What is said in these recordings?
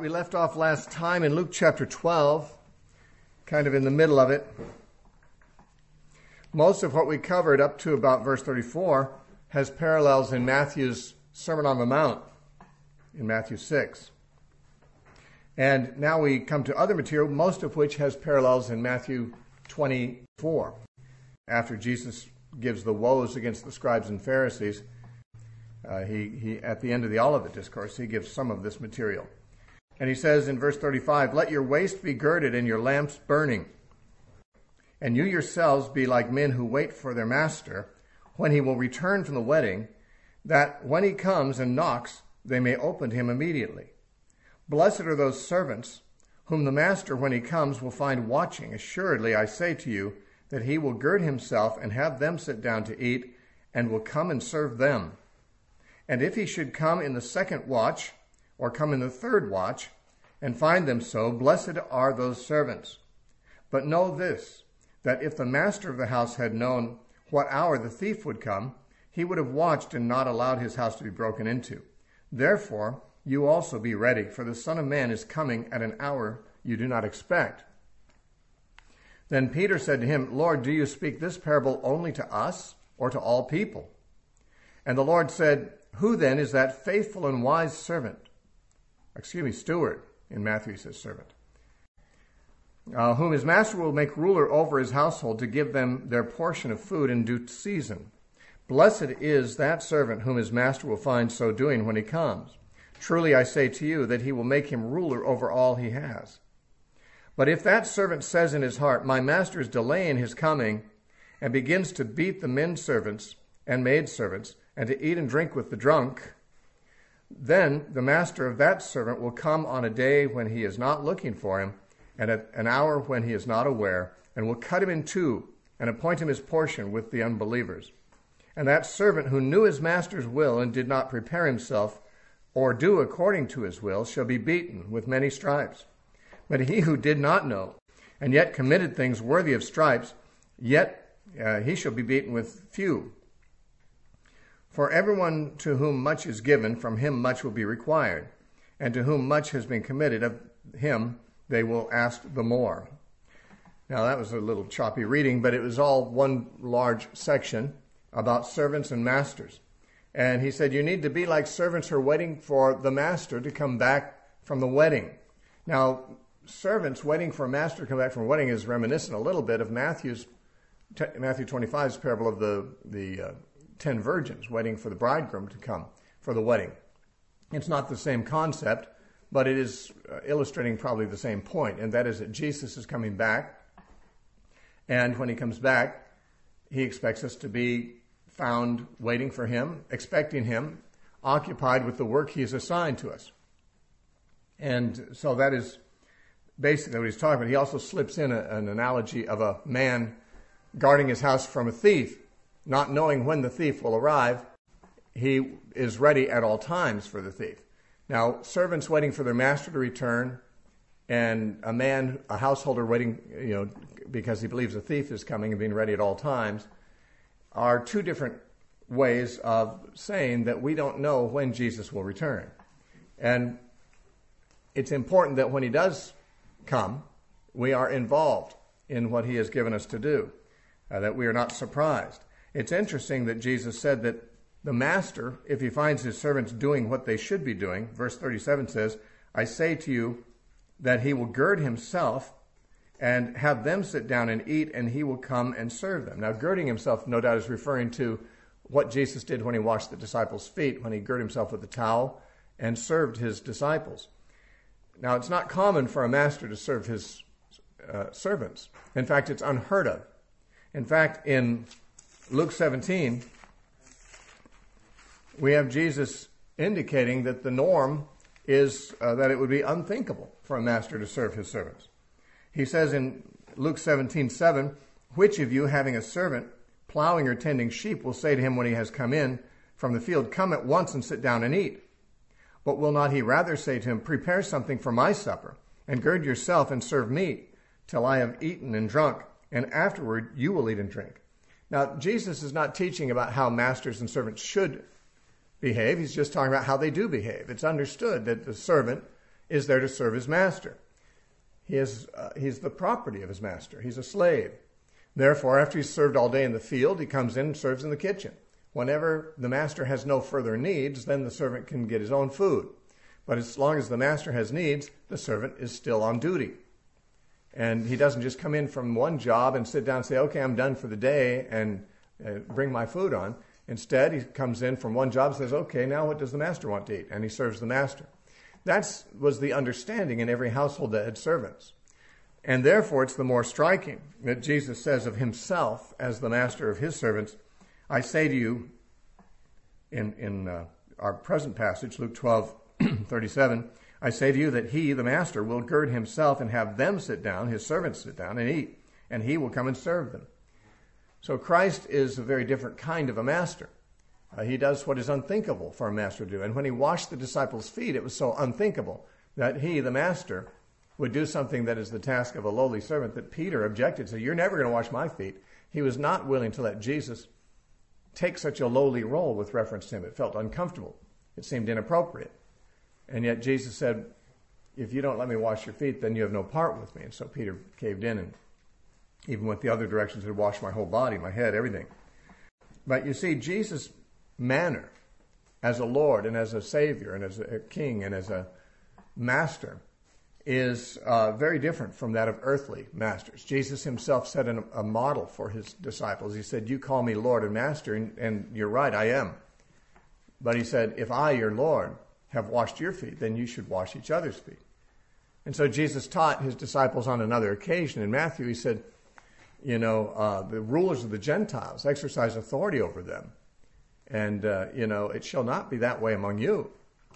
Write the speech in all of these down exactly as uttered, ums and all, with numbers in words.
We left off last time in Luke chapter twelve, kind of in the middle of it. Most of what we covered up to about verse thirty-four has parallels in Matthew's Sermon on the Mount, in Matthew six. And now we come to other material, most of which has parallels in Matthew twenty-four. After Jesus gives the woes against the scribes and Pharisees, uh, he, he at the end of the Olivet Discourse, he gives some of this material. And he says in verse thirty-five, "Let your waist be girded and your lamps burning. And you yourselves be like men who wait for their master when he will return from the wedding, that when he comes and knocks, they may open to him immediately. Blessed are those servants whom the master, when he comes, will find watching. Assuredly, I say to you, that he will gird himself and have them sit down to eat, and will come and serve them. And if he should come in the second watch, or come in the third watch, and find them so, blessed are those servants. But know this, that if the master of the house had known what hour the thief would come, he would have watched and not allowed his house to be broken into. Therefore, you also be ready, for the Son of Man is coming at an hour you do not expect." Then Peter said to him, "Lord, do you speak this parable only to us, or to all people?" And the Lord said, "Who then is that faithful and wise servant?" Excuse me, steward. In Matthew he says servant. Uh, whom his master will make ruler over his household to give them their portion of food in due season. Blessed is that servant whom his master will find so doing when he comes. Truly I say to you that he will make him ruler over all he has. But if that servant says in his heart, my master is delaying his coming, and begins to beat the men servants and maidservants, and to eat and drink with the drunk, then the master of that servant will come on a day when he is not looking for him, and at an hour when he is not aware, and will cut him in two, and appoint him his portion with the unbelievers. And that servant who knew his master's will and did not prepare himself, or do according to his will, shall be beaten with many stripes. But he who did not know, and yet committed things worthy of stripes, yet uh, he shall be beaten with few. For everyone to whom much is given, from him much will be required, and to whom much has been committed, of him they will ask the more." Now that was a little choppy reading, but it was all one large section about servants and masters. And he said, you need to be like servants who are waiting for the master to come back from the wedding. Now, servants waiting for a master to come back from a wedding is reminiscent a little bit of Matthew's Matthew twenty-five's parable of the, the uh, ten virgins waiting for the bridegroom to come for the wedding. It's not the same concept, but it is uh, illustrating probably the same point, and that is that Jesus is coming back, and when he comes back, he expects us to be found waiting for him, expecting him, occupied with the work he has assigned to us. And so that is basically what he's talking about. He also slips in a, an analogy of a man guarding his house from a thief, not knowing when the thief will arrive. He is ready at all times for the thief. Now, servants waiting for their master to return, and a man, a householder waiting, you know, because he believes a thief is coming and being ready at all times, are two different ways of saying that we don't know when Jesus will return. And it's important that when he does come, we are involved in what he has given us to do, uh, that we are not surprised. It's interesting that Jesus said that the master, if he finds his servants doing what they should be doing, verse thirty-seven says, I say to you that he will gird himself and have them sit down and eat, and he will come and serve them. Now, girding himself, no doubt, is referring to what Jesus did when he washed the disciples' feet, when he girded himself with a towel and served his disciples. Now, it's not common for a master to serve his uh, servants. In fact, it's unheard of. In fact, in Luke seventeen, we have Jesus indicating that the norm is uh, that it would be unthinkable for a master to serve his servants. He says in Luke seventeen seven, which of you, having a servant plowing or tending sheep, will say to him when he has come in from the field, come at once and sit down and eat? But will not he rather say to him, prepare something for my supper, and gird yourself and serve me, till I have eaten and drunk, and afterward you will eat and drink? Now, Jesus is not teaching about how masters and servants should behave. He's just talking about how they do behave. It's understood that the servant is there to serve his master. He is, uh, he's the property of his master. He's a slave. Therefore, after he's served all day in the field, he comes in and serves in the kitchen. Whenever the master has no further needs, then the servant can get his own food. But as long as the master has needs, the servant is still on duty. And he doesn't just come in from one job and sit down and say, okay, I'm done for the day, and uh, bring my food on. Instead, he comes in from one job and says, okay, now what does the master want to eat? And he serves the master. That was the understanding in every household that had servants. And therefore, it's the more striking that Jesus says of himself as the master of his servants, I say to you, in, in uh, our present passage, Luke twelve thirty-seven, I say to you that he, the master, will gird himself and have them sit down, his servants sit down and eat, and he will come and serve them. So Christ is a very different kind of a master. Uh, he does what is unthinkable for a master to do. And when he washed the disciples' feet, it was so unthinkable that he, the master, would do something that is the task of a lowly servant that Peter objected to. You're never going to wash my feet. He was not willing to let Jesus take such a lowly role with reference to him. It felt uncomfortable. It seemed inappropriate. And yet Jesus said, if you don't let me wash your feet, then you have no part with me. And so Peter caved in and even went the other direction, said, wash my whole body, my head, everything. But you see, Jesus' manner as a Lord and as a Savior and as a King and as a Master is uh, very different from that of earthly masters. Jesus himself set an, a model for his disciples. He said, you call me Lord and Master, and, and you're right, I am. But he said, if I, your Lord, have washed your feet, then you should wash each other's feet. And so Jesus taught his disciples on another occasion. In Matthew, he said, you know, uh, the rulers of the Gentiles exercise authority over them. And, uh, you know, it shall not be that way among you.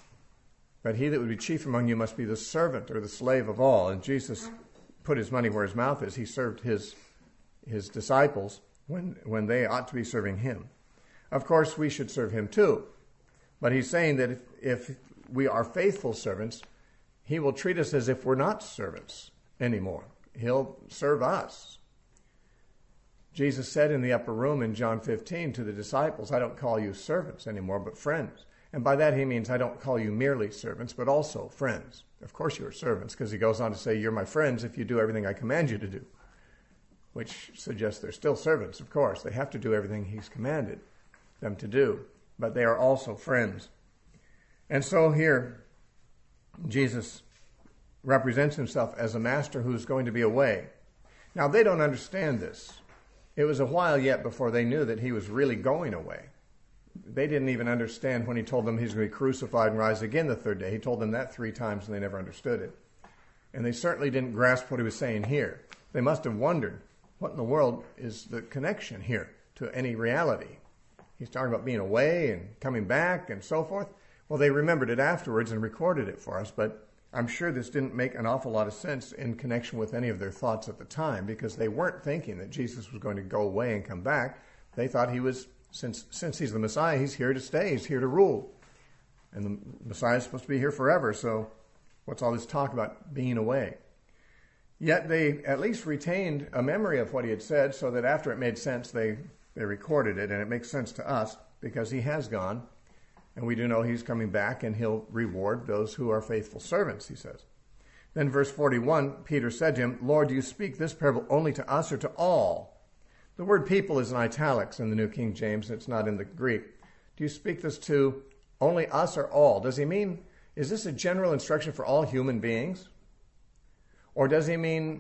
But he that would be chief among you must be the servant or the slave of all. And Jesus put his money where his mouth is. He served his his disciples when, when they ought to be serving him. Of course, we should serve him too. But he's saying that if, if we are faithful servants, he will treat us as if we're not servants anymore. He'll serve us. Jesus said in the upper room in John fifteen to the disciples, I don't call you servants anymore, but friends. And by that he means I don't call you merely servants, but also friends. Of course you are servants, because he goes on to say, you're my friends if you do everything I command you to do, which suggests they're still servants, of course. They have to do everything he's commanded them to do, but they are also friends. And so here, Jesus represents himself as a master who's going to be away. Now, they don't understand this. It was a while yet before they knew that he was really going away. They didn't even understand when he told them he's going to be crucified and rise again the third day. He told them that three times and they never understood it. And they certainly didn't grasp what he was saying here. They must have wondered, what in the world is the connection here to any reality? He's talking about being away and coming back and so forth. Well, they remembered it afterwards and recorded it for us, but I'm sure this didn't make an awful lot of sense in connection with any of their thoughts at the time, because they weren't thinking that Jesus was going to go away and come back. They thought he was, since since he's the Messiah, he's here to stay, he's here to rule. And the Messiah is supposed to be here forever, so what's all this talk about being away? Yet they at least retained a memory of what he had said, so that after it made sense, they, they recorded it, and it makes sense to us, because he has gone. And we do know he's coming back, and he'll reward those who are faithful servants, he says. Then verse forty-one, Peter said to him, Lord, do you speak this parable only to us or to all? The word people is in italics in the New King James. It's not in the Greek. Do you speak this to only us or all? Does he mean, is this a general instruction for all human beings? Or does he mean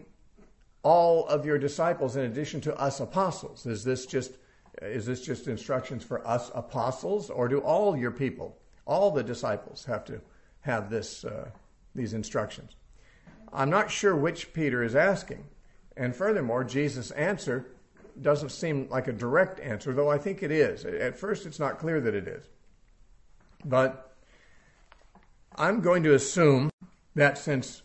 all of your disciples in addition to us apostles? Is this just Is this just instructions for us apostles, or do all your people, all the disciples, have to have this uh, these instructions? I'm not sure which Peter is asking. And furthermore, Jesus' answer doesn't seem like a direct answer, though I think it is. At first, it's not clear that it is. But I'm going to assume that since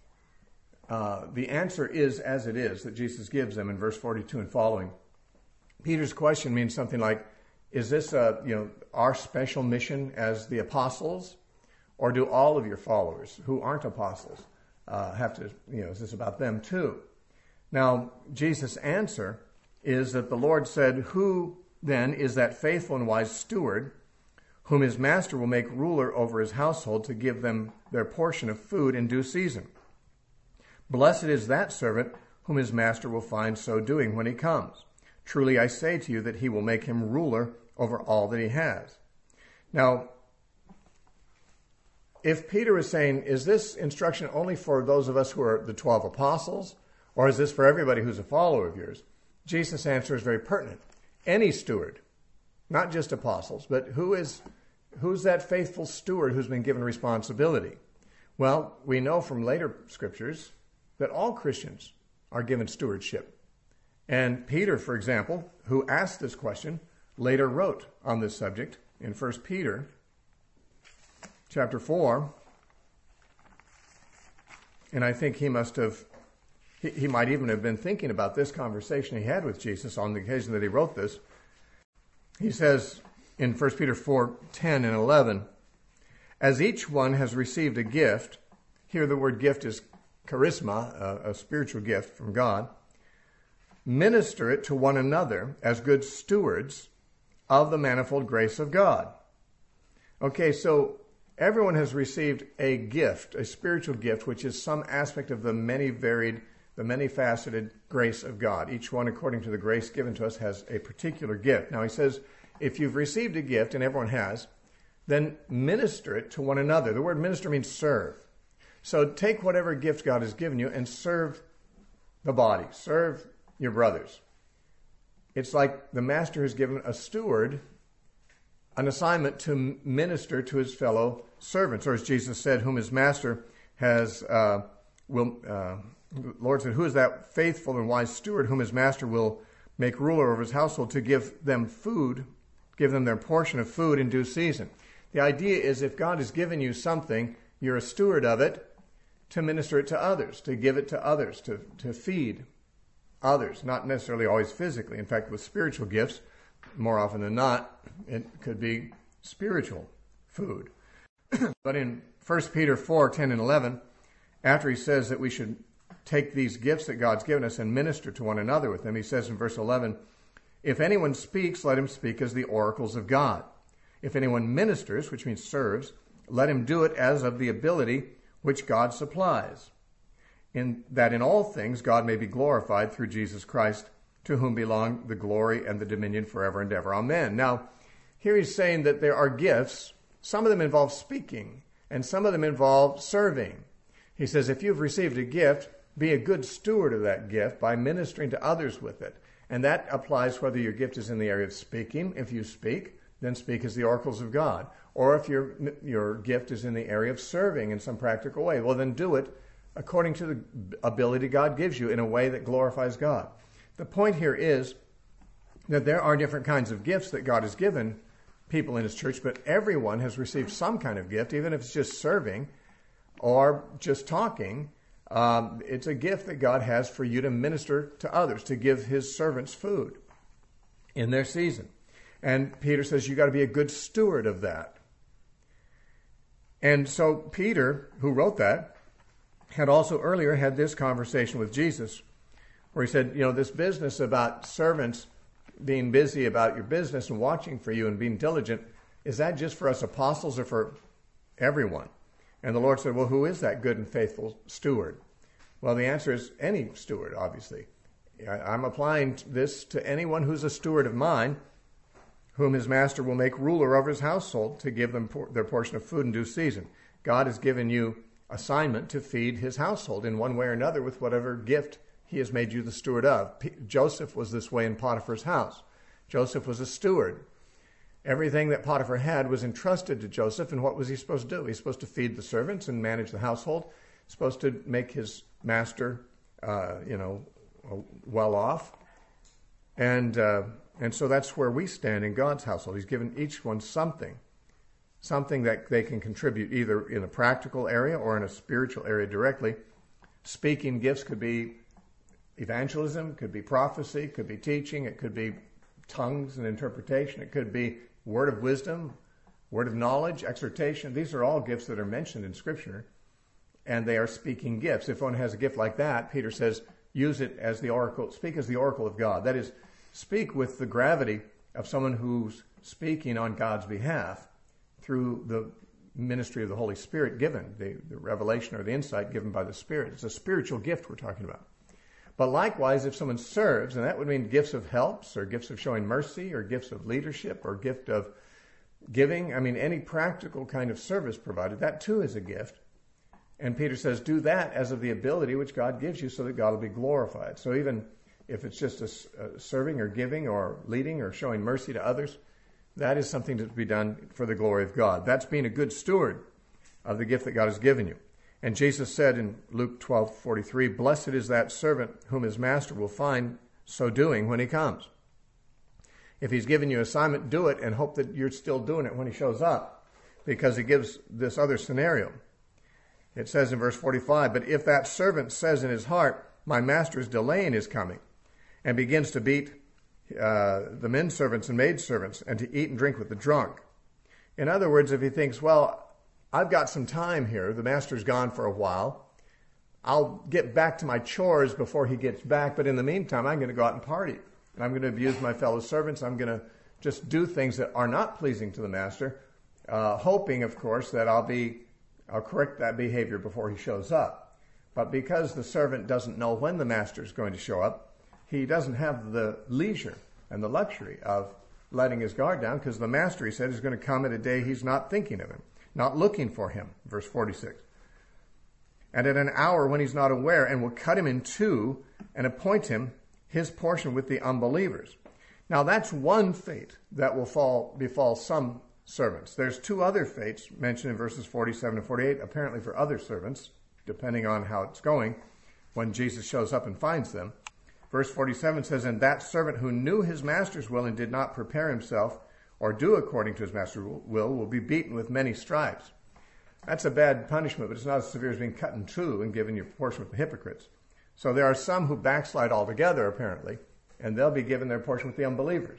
uh, the answer is as it is, that Jesus gives them in verse forty-two and following, Peter's question means something like, is this a, you know, our special mission as the apostles, or do all of your followers who aren't apostles uh, have to, you know, is this about them too? Now, Jesus' answer is that the Lord said, who then is that faithful and wise steward whom his master will make ruler over his household to give them their portion of food in due season. Blessed is that servant whom his master will find so doing when he comes. Truly I say to you that he will make him ruler over all that he has." Now, if Peter is saying, is this instruction only for those of us who are the twelve apostles, or is this for everybody who's a follower of yours? Jesus' answer is very pertinent. Any steward, not just apostles, but who is who's that faithful steward who's been given responsibility? Well, we know from later scriptures that all Christians are given stewardship. And Peter, for example, who asked this question, later wrote on this subject in First Peter chapter four. And I think he must have, he, he might even have been thinking about this conversation he had with Jesus on the occasion that he wrote this. He says in First Peter four, ten and eleven, "As each one has received a gift," here the word gift is charisma, a, a spiritual gift from God, "minister it to one another as good stewards of the manifold grace of God." Okay, so everyone has received a gift, a spiritual gift, which is some aspect of the many varied, the many faceted grace of God. Each one, according to the grace given to us, has a particular gift. Now he says, if you've received a gift, and everyone has, then minister it to one another. The word minister means serve. So take whatever gift God has given you and serve the body, serve your brothers. It's like the master has given a steward an assignment to minister to his fellow servants, or as Jesus said, whom his master has, uh, will, uh, the Lord said, "Who is that faithful and wise steward whom his master will make ruler over his household to give them food, give them their portion of food in due season?" The idea is if God has given you something, you're a steward of it to minister it to others, to give it to others, to, to feed others, not necessarily always physically. In fact, with spiritual gifts, more often than not, it could be spiritual food. But in First Peter four, ten and eleven, after he says that we should take these gifts that God's given us and minister to one another with them, he says in verse eleven, "If anyone speaks, let him speak as the oracles of God. If anyone ministers," which means serves, "let him do it as of the ability which God supplies, in that in all things God may be glorified through Jesus Christ, to whom belong the glory and the dominion forever and ever. Amen." Now, here he's saying that there are gifts. Some of them involve speaking, and some of them involve serving. He says, if you've received a gift, be a good steward of that gift by ministering to others with it. And that applies whether your gift is in the area of speaking. If you speak, then speak as the oracles of God. Or if your your gift is in the area of serving in some practical way, well, then do it according to the ability God gives you in a way that glorifies God. The point here is that there are different kinds of gifts that God has given people in his church, but everyone has received some kind of gift, even if it's just serving or just talking. Um, it's a gift that God has for you to minister to others, to give his servants food in their season. And Peter says you got to be a good steward of that. And so Peter, who wrote that, had also earlier had this conversation with Jesus, where he said, you know, this business about servants being busy about your business and watching for you and being diligent, is that just for us apostles or for everyone? And the Lord said, well, who is that good and faithful steward? Well, the answer is any steward, obviously. I'm applying this to anyone who's a steward of mine, whom his master will make ruler over his household to give them por- their portion of food in due season. God has given you assignment to feed his household in one way or another with whatever gift he has made you the steward of. P- Joseph was this way in Potiphar's house. Joseph was a steward. Everything that Potiphar had was entrusted to Joseph, and what was he supposed to do? He's supposed to feed the servants and manage the household. He's supposed to make his master, uh, you know, well off. And uh, and so that's where we stand in God's household. He's given each one something, something that they can contribute either in a practical area or in a spiritual area directly. Speaking gifts could be evangelism, could be prophecy, could be teaching, it could be tongues and interpretation, it could be word of wisdom, word of knowledge, exhortation. These are all gifts that are mentioned in Scripture, and they are speaking gifts. If one has a gift like that, Peter says, use it as the oracle, speak as the oracle of God. That is, speak with the gravity of someone who's speaking on God's behalf. through the ministry of the Holy Spirit given, the, the revelation or the insight given by the Spirit. It's a spiritual gift we're talking about. But likewise, if someone serves, and that would mean gifts of helps or gifts of showing mercy or gifts of leadership or gift of giving, I mean, any practical kind of service provided, that too is a gift. And Peter says, do that as of the ability which God gives you so that God will be glorified. So even if it's just a, a serving or giving or leading or showing mercy to others, that is something to be done for the glory of God. That's being a good steward of the gift that God has given you. And Jesus said in Luke twelve forty-three, blessed is that servant whom his master will find so doing when he comes. If he's given you an assignment, do it and hope that you're still doing it when he shows up, because he gives this other scenario. It says in verse forty-five, but if that servant says in his heart, my master is delaying his coming, and begins to beat uh, the men servants and maid servants, and to eat and drink with the drunk. In other words, if he thinks, well, I've got some time here, the master's gone for a while, I'll get back to my chores before he gets back, but in the meantime, I'm going to go out and party. And I'm going to abuse my fellow servants. I'm going to just do things that are not pleasing to the master, uh, hoping, of course, that I'll be, I'll correct that behavior before he shows up. But because the servant doesn't know when the master is going to show up, he doesn't have the leisure and the luxury of letting his guard down, because the master, he said, is going to come at a day he's not thinking of him, not looking for him, verse forty-six. And at an hour when he's not aware, and will cut him in two and appoint him his portion with the unbelievers. Now that's one fate that will fall befall some servants. There's two other fates mentioned in verses forty-seven and forty-eight, apparently for other servants, depending on how it's going, when Jesus shows up and finds them. Verse forty-seven says, and that servant who knew his master's will and did not prepare himself or do according to his master's will will be beaten with many stripes. That's a bad punishment, but it's not as severe as being cut in two and given your portion with the hypocrites. So there are some who backslide altogether, apparently, and they'll be given their portion with the unbelievers.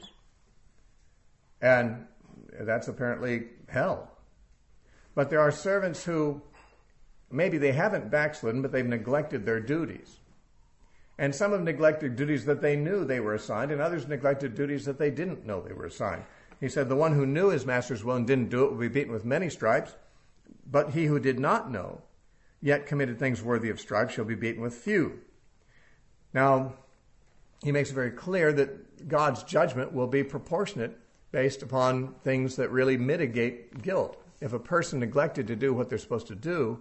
And that's apparently hell. But there are servants who maybe they haven't backslidden, but they've neglected their duties. And some have neglected duties that they knew they were assigned, and others neglected duties that they didn't know they were assigned. He said, the one who knew his master's will and didn't do it will be beaten with many stripes, but he who did not know, yet committed things worthy of stripes, shall be beaten with few. Now, he makes it very clear that God's judgment will be proportionate based upon things that really mitigate guilt. If a person neglected to do what they're supposed to do,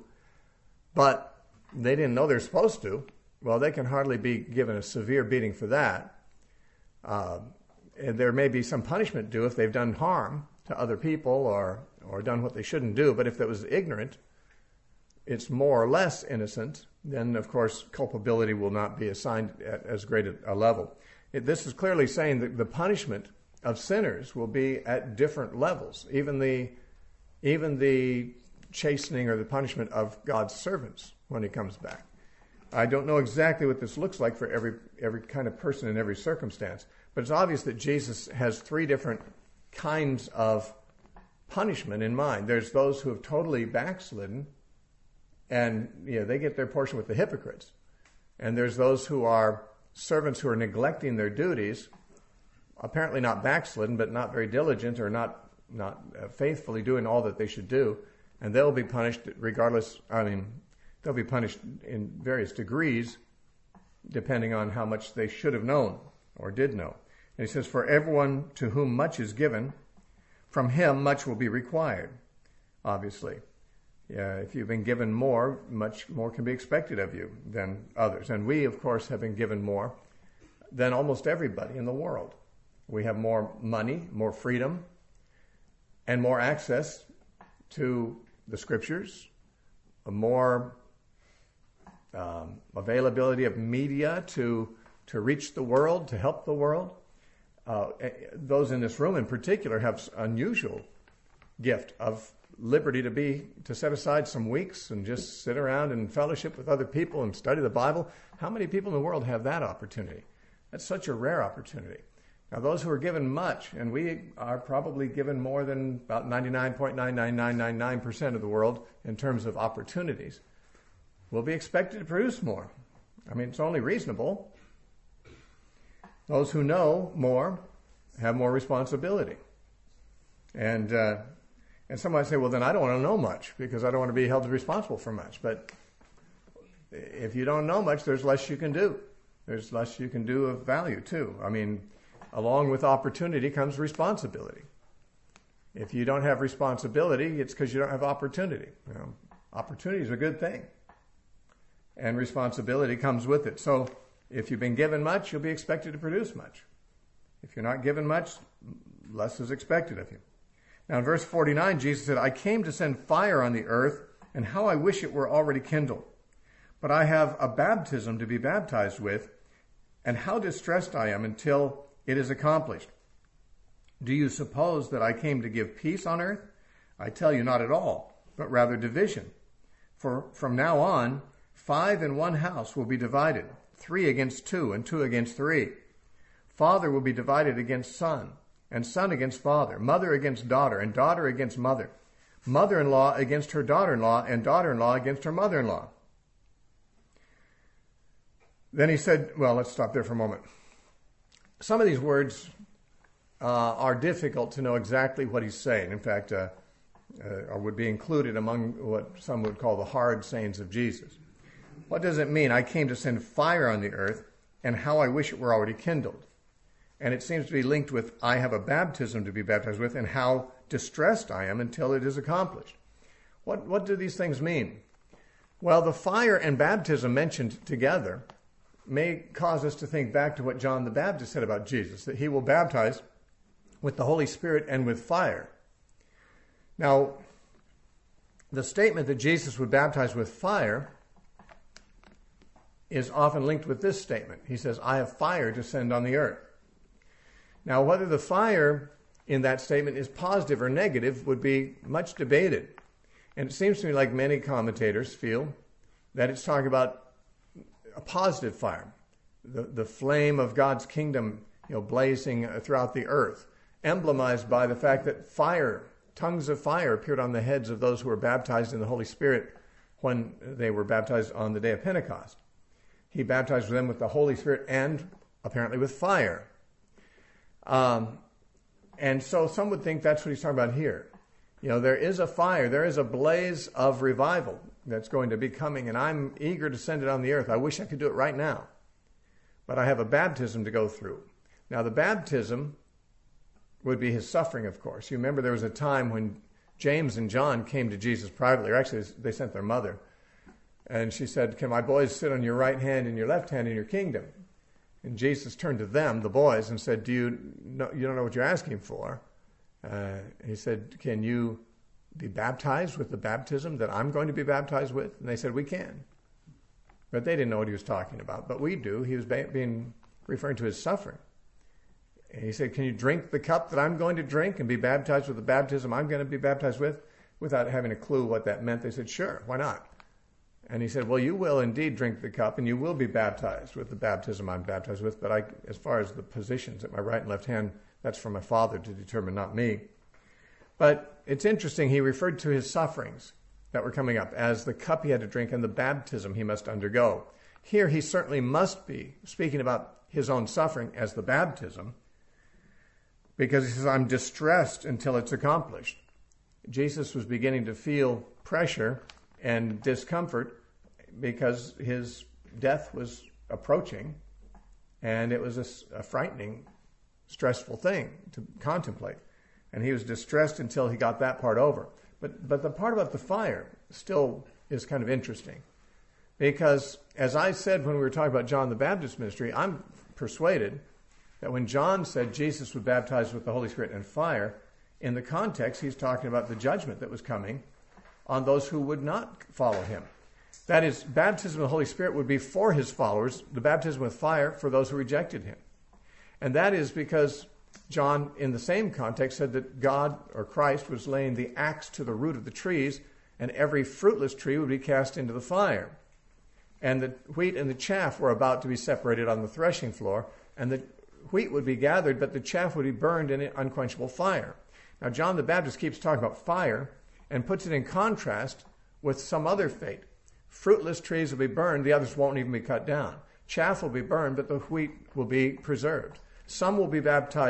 but they didn't know they're supposed to, well, they can hardly be given a severe beating for that. Uh, and there may be some punishment due if they've done harm to other people or, or done what they shouldn't do. But if it was ignorant, it's more or less innocent, then, of course, culpability will not be assigned at as great a, a level. It, this is clearly saying that the punishment of sinners will be at different levels. Even the, even the chastening or the punishment of God's servants when he comes back. I don't know exactly what this looks like for every every kind of person in every circumstance, but it's obvious that Jesus has three different kinds of punishment in mind. There's those who have totally backslidden, and you know, they get their portion with the hypocrites. And there's those who are servants who are neglecting their duties, apparently not backslidden, but not very diligent or not, not faithfully doing all that they should do, and they'll be punished regardless, I mean, they'll be punished in various degrees depending on how much they should have known or did know. And he says, for everyone to whom much is given, from him much will be required, obviously. Yeah, if you've been given more, much more can be expected of you than others. And we, of course, have been given more than almost everybody in the world. We have more money, more freedom, and more access to the scriptures, more Um, availability of media to to reach the world, to help the world. Uh, those in this room in particular have unusual gift of liberty to be to set aside some weeks and just sit around and fellowship with other people and study the Bible. How many people in the world have that opportunity? That's such a rare opportunity. Now, those who are given much, and we are probably given more than about ninety-nine point nine nine nine nine nine percent of the world in terms of opportunities, will be expected to produce more. I mean, it's only reasonable. Those who know more have more responsibility. And uh, And some might say, well, then I don't want to know much because I don't want to be held responsible for much. But if you don't know much, there's less you can do. There's less you can do of value, too. I mean, along with opportunity comes responsibility. If you don't have responsibility, it's because you don't have opportunity. You know, opportunity is a good thing. And responsibility comes with it. So if you've been given much, you'll be expected to produce much. If you're not given much, less is expected of you. Now in verse forty-nine, Jesus said, I came to send fire on the earth, and how I wish it were already kindled. But I have a baptism to be baptized with, and how distressed I am until it is accomplished. Do you suppose that I came to give peace on earth? I tell you, not at all, but rather division. For from now on, five in one house will be divided, three against two, and two against three. Father will be divided against son, and son against father, mother against daughter, and daughter against mother, mother-in-law against her daughter-in-law, and daughter-in-law against her mother-in-law. Then he said, well, let's stop there for a moment. Some of these words uh, are difficult to know exactly what he's saying. In fact, uh, uh, or would be included among what some would call the hard sayings of Jesus. What does it mean? I came to send fire on the earth, and how I wish it were already kindled. And it seems to be linked with, I have a baptism to be baptized with, and how distressed I am until it is accomplished. What, what do these things mean? Well, the fire and baptism mentioned together may cause us to think back to what John the Baptist said about Jesus, that he will baptize with the Holy Spirit and with fire. Now, the statement that Jesus would baptize with fire is often linked with this statement. He says, I have fire to send on the earth. Now, whether the fire in that statement is positive or negative would be much debated. And it seems to me like many commentators feel that it's talking about a positive fire, the, the flame of God's kingdom, you know, blazing throughout the earth, emblemized by the fact that fire, tongues of fire appeared on the heads of those who were baptized in the Holy Spirit when they were baptized on the day of Pentecost. He baptized them with the Holy Spirit and apparently with fire. Um, and so some would think that's what he's talking about here. You know, there is a fire, there is a blaze of revival that's going to be coming, and I'm eager to send it on the earth. I wish I could do it right now. But I have a baptism to go through. Now, the baptism would be his suffering, of course. You remember there was a time when James and John came to Jesus privately, or actually they sent their mother. And she said, can my boys sit on your right hand and your left hand in your kingdom? And Jesus turned to them, the boys, and said, do you know, you don't know what you're asking for? Uh, he said, can you be baptized with the baptism that I'm going to be baptized with? And they said, we can. But they didn't know what he was talking about. But we do. He was ba- being referring to his suffering. And he said, can you drink the cup that I'm going to drink and be baptized with the baptism I'm going to be baptized with? Without having a clue what that meant, they said, sure, why not? And he said, well, you will indeed drink the cup and you will be baptized with the baptism I'm baptized with. But I, as far as the positions at my right and left hand, that's for my Father to determine, not me. But it's interesting, he referred to his sufferings that were coming up as the cup he had to drink and the baptism he must undergo. Here he certainly must be speaking about his own suffering as the baptism, because he says, I'm distressed until it's accomplished. Jesus was beginning to feel pressure and discomfort because his death was approaching, and it was a, a frightening, stressful thing to contemplate. And he was distressed until he got that part over. But but the part about the fire still is kind of interesting. Because as I said when we were talking about John the Baptist's ministry, I'm persuaded that when John said Jesus would baptize with the Holy Spirit and fire, in the context he's talking about the judgment that was coming on those who would not follow him. That is, baptism with the Holy Spirit would be for his followers, the baptism with fire for those who rejected him. And that is because John, in the same context, said that God, or Christ, was laying the axe to the root of the trees, and every fruitless tree would be cast into the fire. And the wheat and the chaff were about to be separated on the threshing floor, and the wheat would be gathered, but the chaff would be burned in unquenchable fire. Now, John the Baptist keeps talking about fire and puts it in contrast with some other fate. Fruitless trees will be burned, the others won't even be cut down. Chaff will be burned, but the wheat will be preserved. Some will be baptized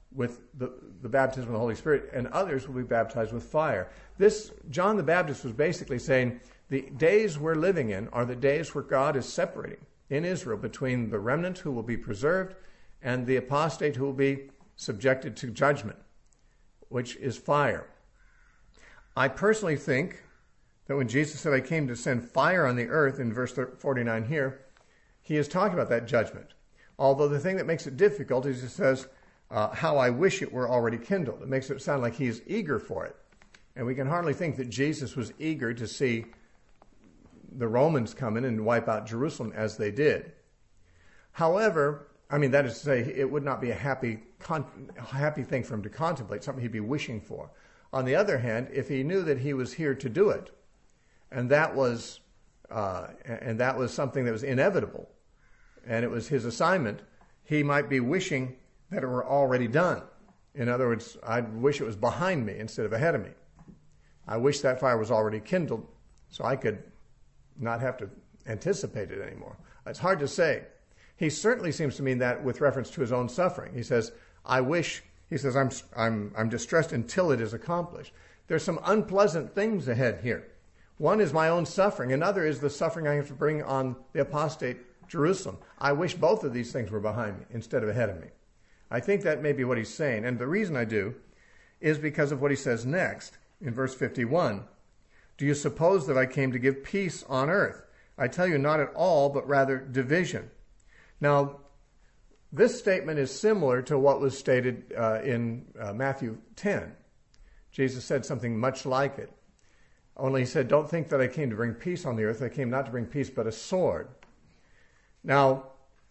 with the, the baptism of the Holy Spirit, and others will be baptized with fire. This, John the Baptist was basically saying the days we're living in are the days where God is separating in Israel between the remnant who will be preserved and the apostate who will be subjected to judgment, which is fire. I personally think that when Jesus said, I came to send fire on the earth, in verse forty-nine here, he is talking about that judgment. Although the thing that makes it difficult is he says, uh, how I wish it were already kindled. It makes it sound like he's eager for it. And we can hardly think that Jesus was eager to see the Romans come in and wipe out Jerusalem as they did. However, I mean, that is to say, it would not be a happy, con- happy thing for him to contemplate, something he'd be wishing for. On the other hand, if he knew that he was here to do it, and that was, uh, and that was something that was inevitable, and it was his assignment, he might be wishing that it were already done. In other words, I wish it was behind me instead of ahead of me. I wish that fire was already kindled so I could not have to anticipate it anymore. It's hard to say. He certainly seems to mean that with reference to his own suffering. He says, I wish, he says, I'm, I'm, I'm distressed until it is accomplished. There's some unpleasant things ahead here. One is my own suffering. Another is the suffering I have to bring on the apostate Jerusalem. I wish both of these things were behind me instead of ahead of me. I think that may be what he's saying. And the reason I do is because of what he says next in verse fifty-one. Do you suppose that I came to give peace on earth? I tell you, not at all, but rather division. Now, this statement is similar to what was stated uh, in uh, Matthew ten. Jesus said something much like it. Only he said, don't think that I came to bring peace on the earth. I came not to bring peace, but a sword. Now,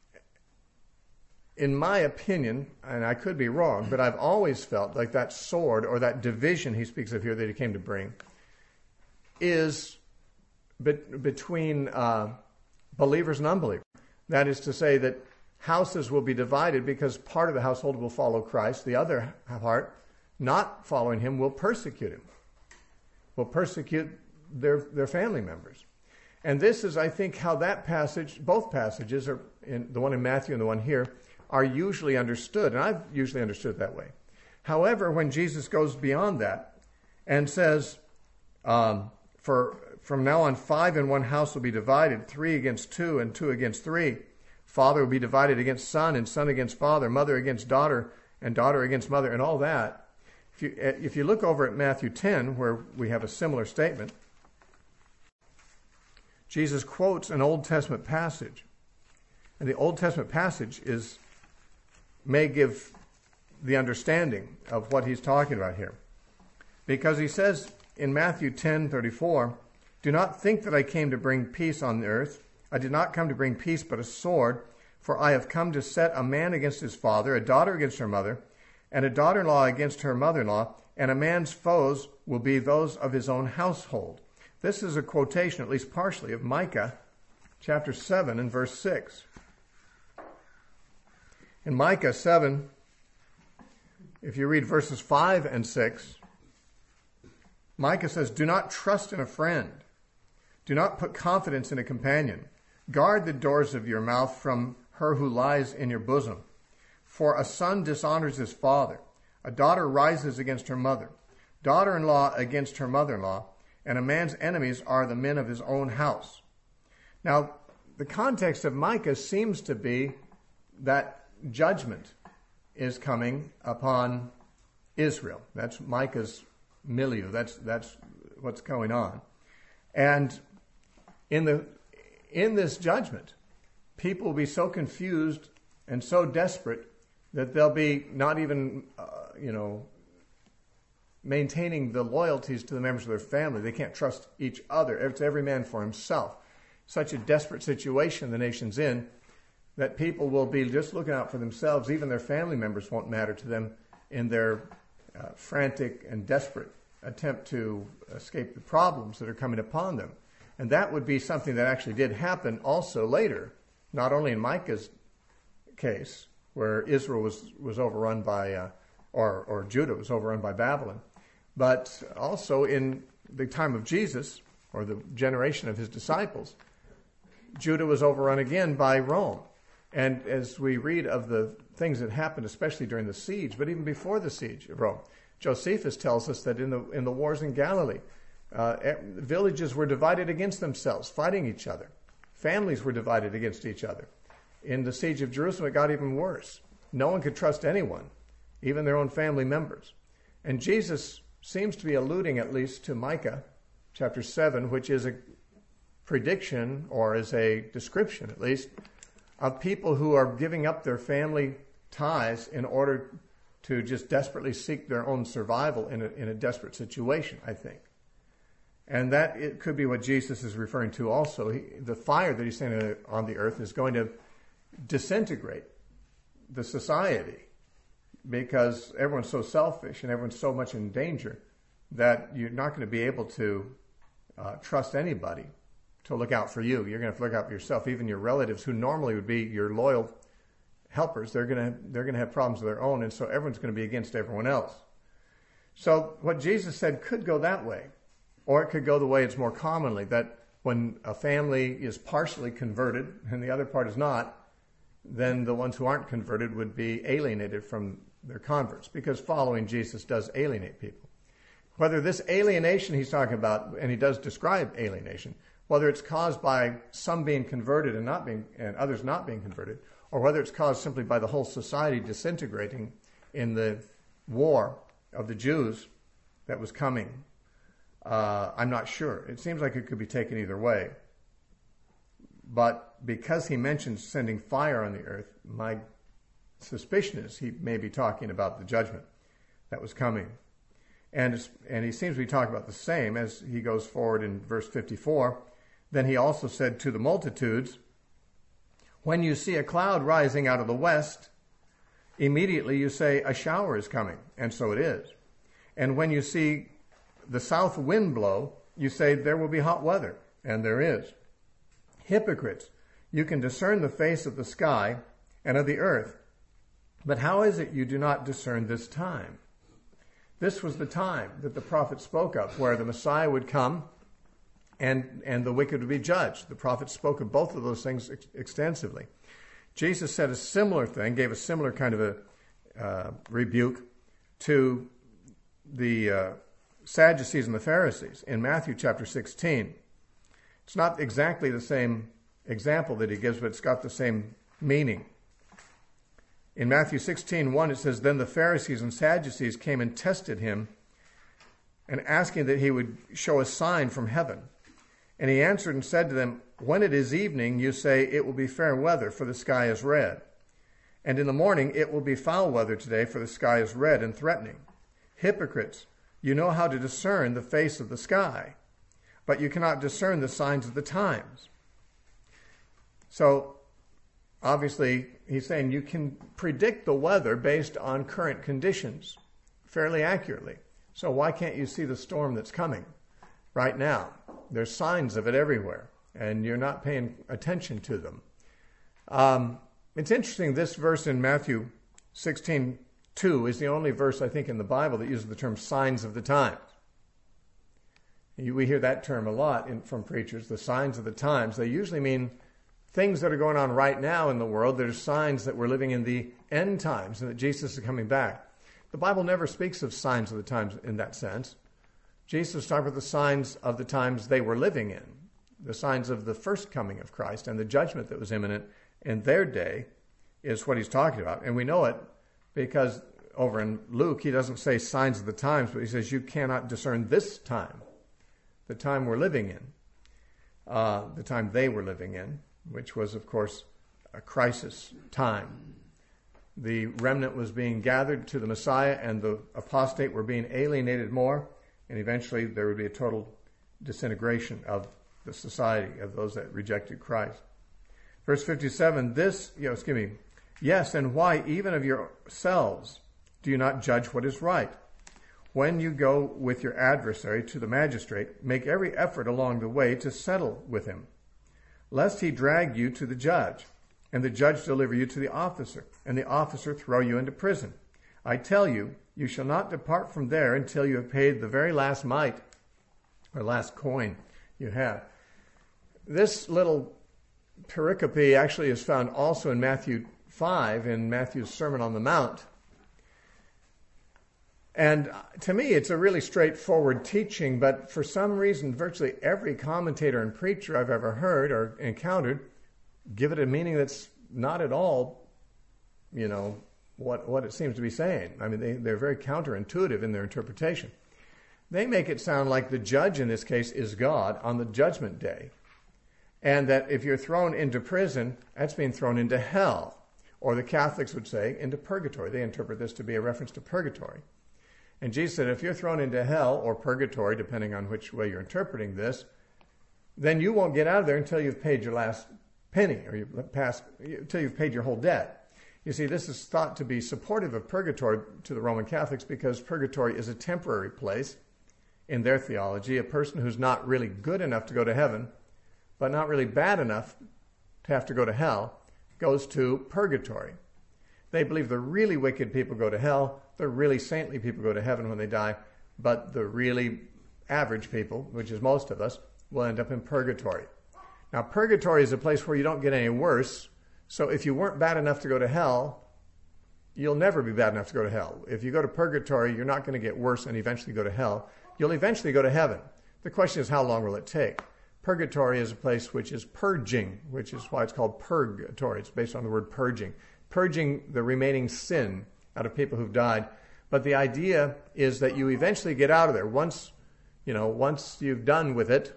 in my opinion, and I could be wrong, but I've always felt like that sword or that division he speaks of here that he came to bring is be- between uh, believers and unbelievers. That is to say that houses will be divided because part of the household will follow Christ. The other part, not following him, will persecute him, will persecute their, their family members. And this is, I think, how that passage, both passages, are in the one in Matthew and the one here, are usually understood. And I've usually understood it that way. However, when Jesus goes beyond that and says, um, for from now on, five in one house will be divided, three against two and two against three. Father will be divided against son and son against father, mother against daughter and daughter against mother, and all that. If you, if you look over at Matthew ten, where we have a similar statement, Jesus quotes an Old Testament passage. And the Old Testament passage is may give the understanding of what he's talking about here. Because he says in Matthew ten thirty-four, do not think that I came to bring peace on the earth. I did not come to bring peace, but a sword. For I have come to set a man against his father, a daughter against her mother, and a daughter-in-law against her mother-in-law, and a man's foes will be those of his own household. This is a quotation, at least partially, of Micah chapter seven and verse six. In Micah seven, if you read verses five and six, Micah says, do not trust in a friend. Do not put confidence in a companion. Guard the doors of your mouth from her who lies in your bosom. For a son dishonors his father. A daughter rises against her mother. Daughter-in-law against her mother-in-law. And a man's enemies are the men of his own house. Now, the context of Micah seems to be that judgment is coming upon Israel. That's Micah's milieu. That's that's what's going on. And in the in this judgment, people will be so confused and so desperate that they'll be not even, uh, you know, maintaining the loyalties to the members of their family. They can't trust each other. It's every man for himself. Such a desperate situation the nation's in that people will be just looking out for themselves. Even their family members won't matter to them in their uh, frantic and desperate attempt to escape the problems that are coming upon them. And that would be something that actually did happen also later, not only in Micah's case, where Israel was, was overrun by, uh, or, or Judah was overrun by Babylon, but also in the time of Jesus, or the generation of his disciples, Judah was overrun again by Rome. And as we read of the things that happened, especially during the siege, but even before the siege of Rome, Josephus tells us that in the in the wars in Galilee, uh, villages were divided against themselves, fighting each other. Families were divided against each other. In the siege of Jerusalem, it got even worse. No one could trust anyone, even their own family members. And Jesus seems to be alluding at least to Micah chapter seven, which is a prediction, or is a description at least, of people who are giving up their family ties in order to just desperately seek their own survival in a, in a desperate situation, I think. And that it could be what Jesus is referring to also. He, the fire that he's sending on the earth is going to disintegrate the society because everyone's so selfish and everyone's so much in danger that you're not going to be able to uh, trust anybody to look out for you. You're going to have to look out for yourself. Even your relatives, who normally would be your loyal helpers, they're going to they're going to have problems of their own, and so everyone's going to be against everyone else. So what Jesus said could go that way, or it could go the way it's more commonly, that when a family is partially converted and the other part is not, then the ones who aren't converted would be alienated from their converts, because following Jesus does alienate people. Whether this alienation he's talking about, and he does describe alienation, whether it's caused by some being converted and not being, and others not being converted, or whether it's caused simply by the whole society disintegrating in the war of the Jews that was coming, uh, I'm not sure. It seems like it could be taken either way. But because he mentions sending fire on the earth, my suspicion is he may be talking about the judgment that was coming. And, and he seems to be talking about the same as he goes forward in verse fifty-four. Then he also said to the multitudes, when you see a cloud rising out of the west, immediately you say, a shower is coming, and so it is. And when you see the south wind blow, you say, there will be hot weather, and there is. Hypocrites, you can discern the face of the sky and of the earth, but how is it you do not discern this time? This was the time that the prophet spoke of, where the Messiah would come and and the wicked would be judged. The prophet spoke of both of those things ex- extensively. Jesus said a similar thing, gave a similar kind of a uh, rebuke to the uh, Sadducees and the Pharisees in Matthew chapter sixteen. It's not exactly the same example that he gives, but it's got the same meaning. In Matthew sixteen one, it says, then the Pharisees and Sadducees came and tested him, and asking that he would show a sign from heaven. And he answered and said to them, when it is evening, you say, it will be fair weather, for the sky is red. And in the morning, it will be foul weather today, for the sky is red and threatening. Hypocrites, you know how to discern the face of the sky, but you cannot discern the signs of the times. So, obviously, he's saying you can predict the weather based on current conditions fairly accurately. So why can't you see the storm that's coming right now? There's signs of it everywhere, and you're not paying attention to them. Um, it's interesting, this verse in Matthew sixteen two is the only verse, I think, in the Bible that uses the term signs of the times. We hear that term a lot in, from preachers, the signs of the times. They usually mean things that are going on right now in the world that are signs that we're living in the end times and that Jesus is coming back. The Bible never speaks of signs of the times in that sense. Jesus talked about the signs of the times they were living in, the signs of the first coming of Christ, and the judgment that was imminent in their day is what he's talking about. And we know it because over in Luke, he doesn't say signs of the times, but he says you cannot discern this time, the time we're living in, uh, the time they were living in, which was, of course, a crisis time. The remnant was being gathered to the Messiah, and the apostate were being alienated more, and eventually there would be a total disintegration of the society of those that rejected Christ. Verse fifty-seven, this, you know, excuse me, yes, and why even of yourselves do you not judge what is right? When you go with your adversary to the magistrate, make every effort along the way to settle with him, lest he drag you to the judge, and the judge deliver you to the officer, and the officer throw you into prison. I tell you, you shall not depart from there until you have paid the very last mite, or last coin you have. This little pericope actually is found also in Matthew five, in Matthew's Sermon on the Mount. And to me, it's a really straightforward teaching, but for some reason, virtually every commentator and preacher I've ever heard or encountered give it a meaning that's not at all, you know, what, what it seems to be saying. I mean, they, they're very counterintuitive in their interpretation. They make it sound like the judge in this case is God on the judgment day, and that if you're thrown into prison, that's being thrown into hell, or the Catholics would say into purgatory. They interpret this to be a reference to purgatory. And Jesus said, if you're thrown into hell or purgatory, depending on which way you're interpreting this, then you won't get out of there until you've paid your last penny, or you've passed, until you've paid your whole debt. You see, this is thought to be supportive of purgatory to the Roman Catholics because purgatory is a temporary place in their theology. A person who's not really good enough to go to heaven, but not really bad enough to have to go to hell, goes to purgatory. They believe the really wicked people go to hell, the really saintly people go to heaven when they die, but the really average people, which is most of us, will end up in purgatory. Now, purgatory is a place where you don't get any worse, so if you weren't bad enough to go to hell, you'll never be bad enough to go to hell. If you go to purgatory, you're not going to get worse and eventually go to hell. You'll eventually go to heaven. The question is, how long will it take? Purgatory is a place which is purging, which is why it's called purgatory. It's based on the word purging. Purging the remaining sin out of people who've died. But the idea is that you eventually get out of there. Once, you know, once you've done with it,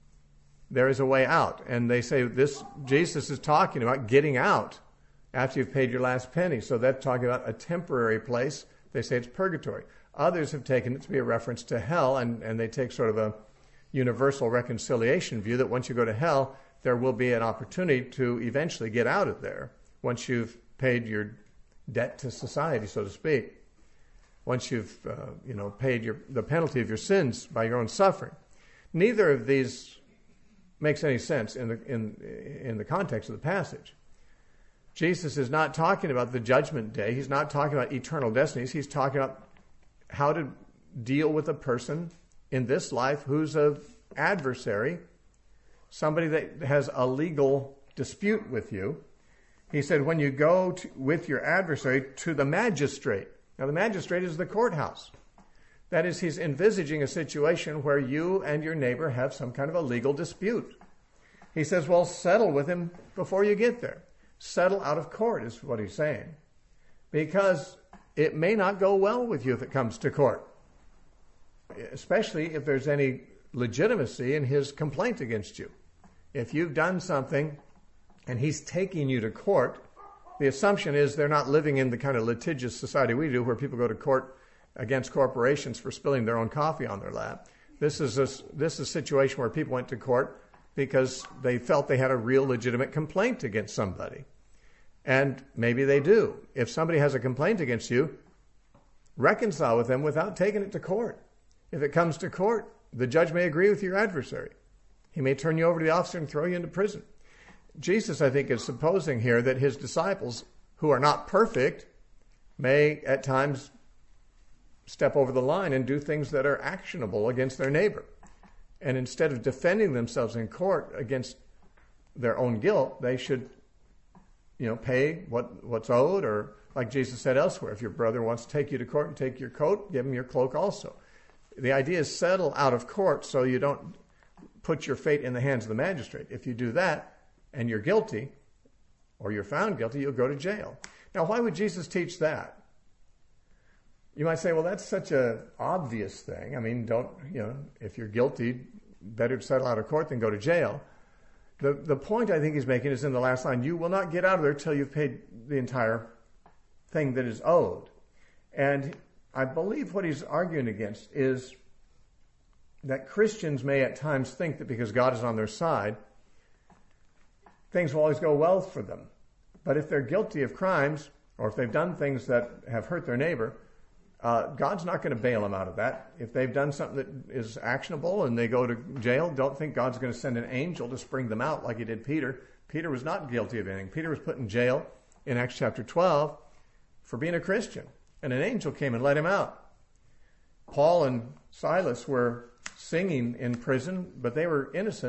there is a way out. And they say this, Jesus is talking about getting out after you've paid your last penny. So they're talking about a temporary place. They say it's purgatory. Others have taken it to be a reference to hell, and, and they take sort of a universal reconciliation view that once you go to hell, there will be an opportunity to eventually get out of there once you've paid your debt to society, so to speak. Once you've, uh, you know, paid your, the penalty of your sins by your own suffering. Neither of these makes any sense in the, in, in the context of the passage. Jesus is not talking about the judgment day. He's not talking about eternal destinies. He's talking about how to deal with a person in this life who's an adversary, somebody that has a legal dispute with you. He said, when you go to, with your adversary to the magistrate. Now, the magistrate is the courthouse. That is, he's envisaging a situation where you and your neighbor have some kind of a legal dispute. He says, well, settle with him before you get there. Settle out of court is what he's saying. Because it may not go well with you if it comes to court. Especially if there's any legitimacy in his complaint against you. If you've done something and he's taking you to court, the assumption is they're not living in the kind of litigious society we do where people go to court against corporations for spilling their own coffee on their lap. This is a, this is a situation where people went to court because they felt they had a real legitimate complaint against somebody. And maybe they do. If somebody has a complaint against you, reconcile with them without taking it to court. If it comes to court, the judge may agree with your adversary. He may turn you over to the officer and throw you into prison. Jesus, I think, is supposing here that his disciples, who are not perfect, may at times step over the line and do things that are actionable against their neighbor. And instead of defending themselves in court against their own guilt, they should, you know, pay what, what's owed, or like Jesus said elsewhere, if your brother wants to take you to court and take your coat, give him your cloak also. The idea is settle out of court so you don't put your fate in the hands of the magistrate. If you do that and you're guilty, or you're found guilty, you'll go to jail. Now, why would Jesus teach that? You might say, well, that's such an obvious thing. I mean, don't, you know, if you're guilty, better to settle out of court than go to jail. The, the point I think he's making is in the last line, you will not get out of there till you've paid the entire thing that is owed. And I believe what he's arguing against is that Christians may at times think that because God is on their side, things will always go well for them. But if they're guilty of crimes, or if they've done things that have hurt their neighbor, uh, God's not going to bail them out of that. If they've done something that is actionable and they go to jail, don't think God's going to send an angel to spring them out like he did Peter. Peter was not guilty of anything. Peter was put in jail in Acts chapter twelve for being a Christian, and an angel came and let him out. Paul and Silas were singing in prison, but they were innocent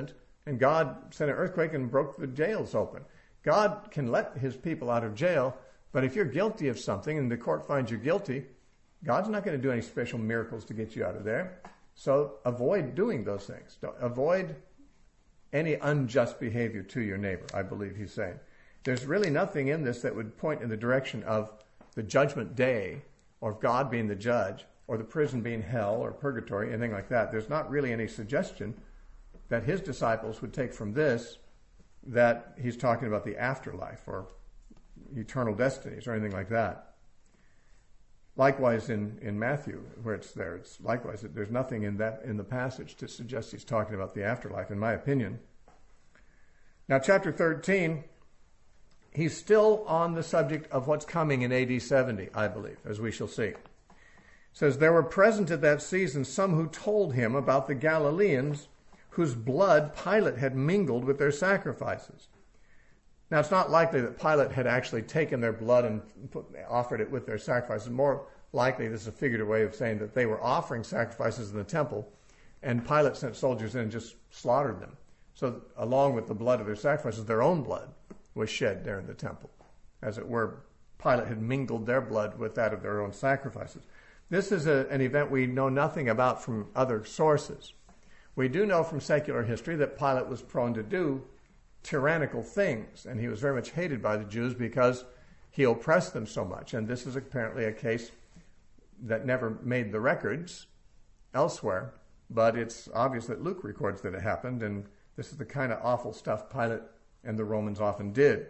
And God sent an earthquake and broke the jails open. God can let his people out of jail, but if you're guilty of something and the court finds you guilty, God's not going to do any special miracles to get you out of there. So avoid doing those things. Don't, avoid any unjust behavior to your neighbor, I believe he's saying. There's really nothing in this that would point in the direction of the judgment day, or God being the judge, or the prison being hell or purgatory, anything like that. There's not really any suggestion that his disciples would take from this that he's talking about the afterlife or eternal destinies or anything like that. Likewise in, in Matthew, where it's there, it's likewise, there's nothing in that in the passage to suggest he's talking about the afterlife, in my opinion. Now, chapter thirteen, he's still on the subject of what's coming in A D seventy, I believe, as we shall see. It says, there were present at that season some who told him about the Galileans whose blood Pilate had mingled with their sacrifices. Now, it's not likely that Pilate had actually taken their blood and put, offered it with their sacrifices. More likely, this is a figurative way of saying that they were offering sacrifices in the temple, and Pilate sent soldiers in and just slaughtered them. So along with the blood of their sacrifices, their own blood was shed there in the temple. As it were, Pilate had mingled their blood with that of their own sacrifices. This is a, an event we know nothing about from other sources. We do know from secular history that Pilate was prone to do tyrannical things, and he was very much hated by the Jews because he oppressed them so much. And this is apparently a case that never made the records elsewhere, but it's obvious that Luke records that it happened, and this is the kind of awful stuff Pilate and the Romans often did.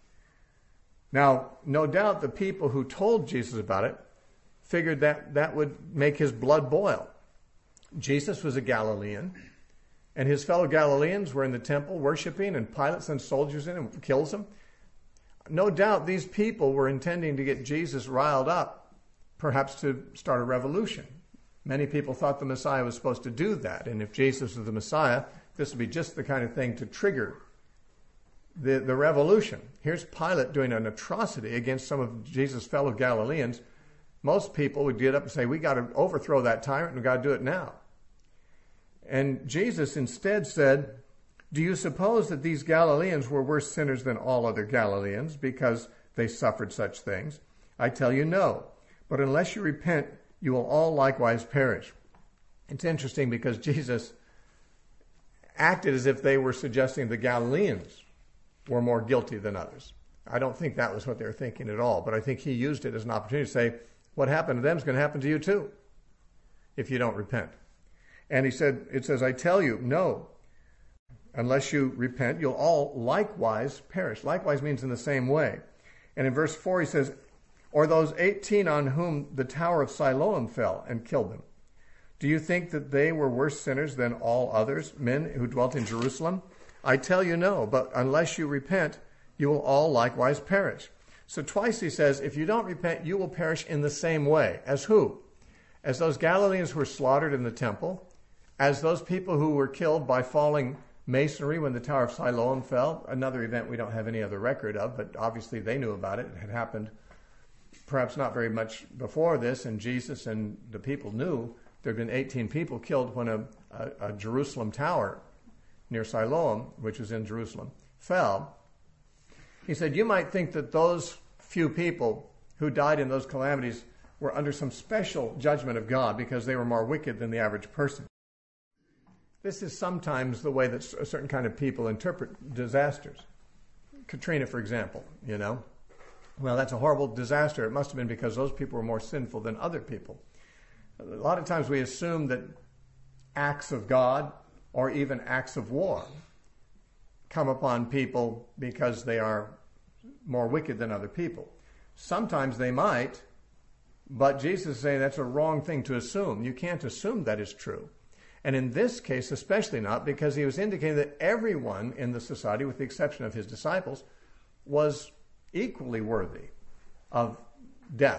Now, no doubt the people who told Jesus about it figured that that would make his blood boil. Jesus was a Galilean, and his fellow Galileans were in the temple worshiping, and Pilate sends soldiers in and kills them. No doubt these people were intending to get Jesus riled up, perhaps to start a revolution. Many people thought the Messiah was supposed to do that, and if Jesus was the Messiah, this would be just the kind of thing to trigger the, the revolution. Here's Pilate doing an atrocity against some of Jesus' fellow Galileans. Most people would get up and say, we got to overthrow that tyrant, and we've got to do it now. And Jesus instead said, do you suppose that these Galileans were worse sinners than all other Galileans because they suffered such things? I tell you, no. But unless you repent, you will all likewise perish. It's interesting because Jesus acted as if they were suggesting the Galileans were more guilty than others. I don't think that was what they were thinking at all, but I think he used it as an opportunity to say, what happened to them is going to happen to you too if you don't repent. And he said, it says, I tell you, no. Unless you repent, you'll all likewise perish. Likewise means in the same way. And in verse four he says, or those eighteen on whom the tower of Siloam fell and killed them. Do you think that they were worse sinners than all others, men who dwelt in Jerusalem? I tell you no, but unless you repent, you will all likewise perish. So twice he says, if you don't repent, you will perish in the same way. As who? As those Galileans who were slaughtered in the temple, as those people who were killed by falling masonry when the Tower of Siloam fell, another event we don't have any other record of, but obviously they knew about it. It had happened perhaps not very much before this, and Jesus and the people knew there had been eighteen people killed when a, a, a Jerusalem tower near Siloam, which was in Jerusalem, fell. He said, you might think that those few people who died in those calamities were under some special judgment of God because they were more wicked than the average person. This is sometimes the way that a certain kind of people interpret disasters. Katrina, for example, you know. Well, that's a horrible disaster. It must have been because those people were more sinful than other people. A lot of times we assume that acts of God or even acts of war come upon people because they are more wicked than other people. Sometimes they might, but Jesus is saying that's a wrong thing to assume. You can't assume that is true. And in this case, especially not, because he was indicating that everyone in the society, with the exception of his disciples, was equally worthy of death.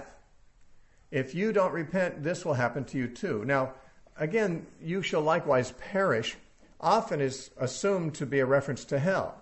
If you don't repent, this will happen to you too. Now, again, you shall likewise perish, often is assumed to be a reference to hell.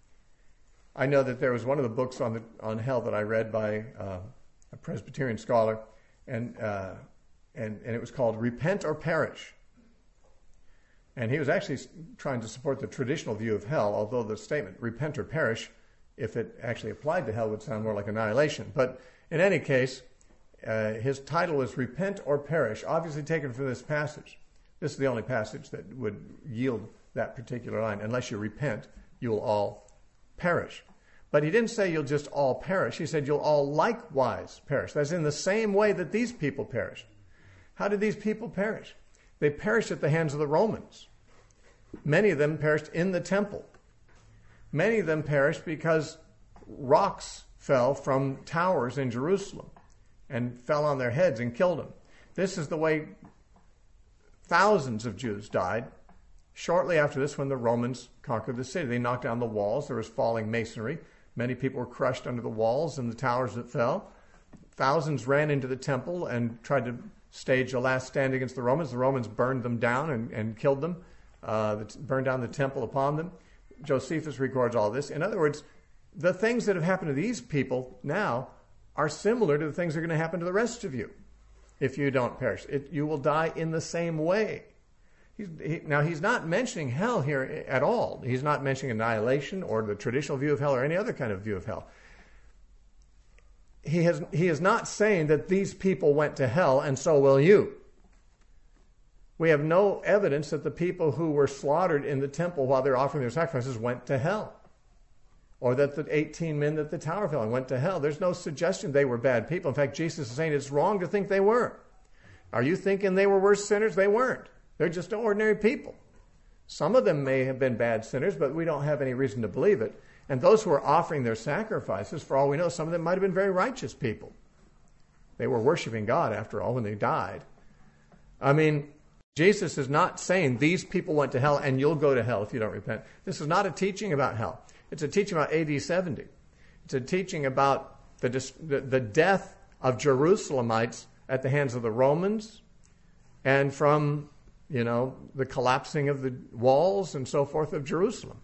I know that there was one of the books on the on hell that I read by uh, a Presbyterian scholar, and, uh, and and it was called Repent or Perish. And he was actually trying to support the traditional view of hell, although the statement, repent or perish, if it actually applied to hell, would sound more like annihilation. But in any case, uh, his title was Repent or Perish, obviously taken from this passage. This is the only passage that would yield that particular line. Unless you repent, you will all perish. But he didn't say you'll just all perish. He said you'll all likewise perish. That's in the same way that these people perished. How did these people perish? They perished at the hands of the Romans. Many of them perished in the temple. Many of them perished because rocks fell from towers in Jerusalem and fell on their heads and killed them. This is the way thousands of Jews died shortly after this when the Romans conquered the city. They knocked down the walls. There was falling masonry. Many people were crushed under the walls and the towers that fell. Thousands ran into the temple and tried to stage a last stand against the Romans. The Romans burned them down and, and killed them, uh, burned down the temple upon them. Josephus records all this. In other words, the things that have happened to these people now are similar to the things that are going to happen to the rest of you if you don't perish. It, you will die in the same way. He's, he, now, he's not mentioning hell here at all. He's not mentioning annihilation or the traditional view of hell or any other kind of view of hell. He, has, he is not saying that these people went to hell and so will you. We have no evidence that the people who were slaughtered in the temple while they were offering their sacrifices went to hell. Or that the eighteen men that the tower fell on went to hell. There's no suggestion they were bad people. In fact, Jesus is saying it's wrong to think they were. Are you thinking they were worse sinners? They weren't. They're just ordinary people. Some of them may have been bad sinners, but we don't have any reason to believe it. And those who are offering their sacrifices, for all we know, some of them might have been very righteous people. They were worshiping God, after all, when they died. I mean, Jesus is not saying these people went to hell and you'll go to hell if you don't repent. This is not a teaching about hell. It's a teaching about A D seventy. It's a teaching about the, the, the death of Jerusalemites at the hands of the Romans and from, you know, the collapsing of the walls and so forth of Jerusalem.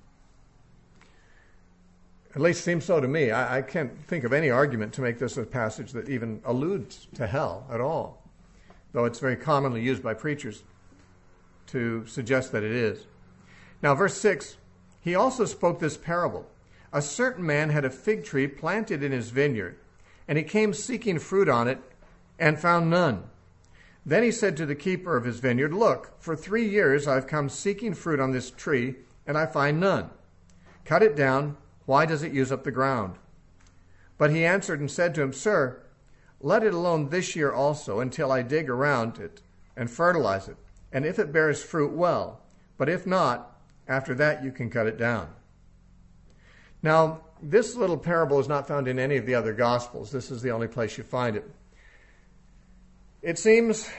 At least seems so to me. I, I can't think of any argument to make this a passage that even alludes to hell at all, though it's very commonly used by preachers to suggest that it is. Now, verse six, he also spoke this parable. A certain man had a fig tree planted in his vineyard, and he came seeking fruit on it and found none. Then he said to the keeper of his vineyard, look, for three years I've come seeking fruit on this tree, and I find none. Cut it down. Why does it use up the ground? But he answered and said to him, Sir, let it alone this year also until I dig around it and fertilize it. And if it bears fruit, well. But if not, after that you can cut it down. Now, this little parable is not found in any of the other Gospels. This is the only place you find it. It seems,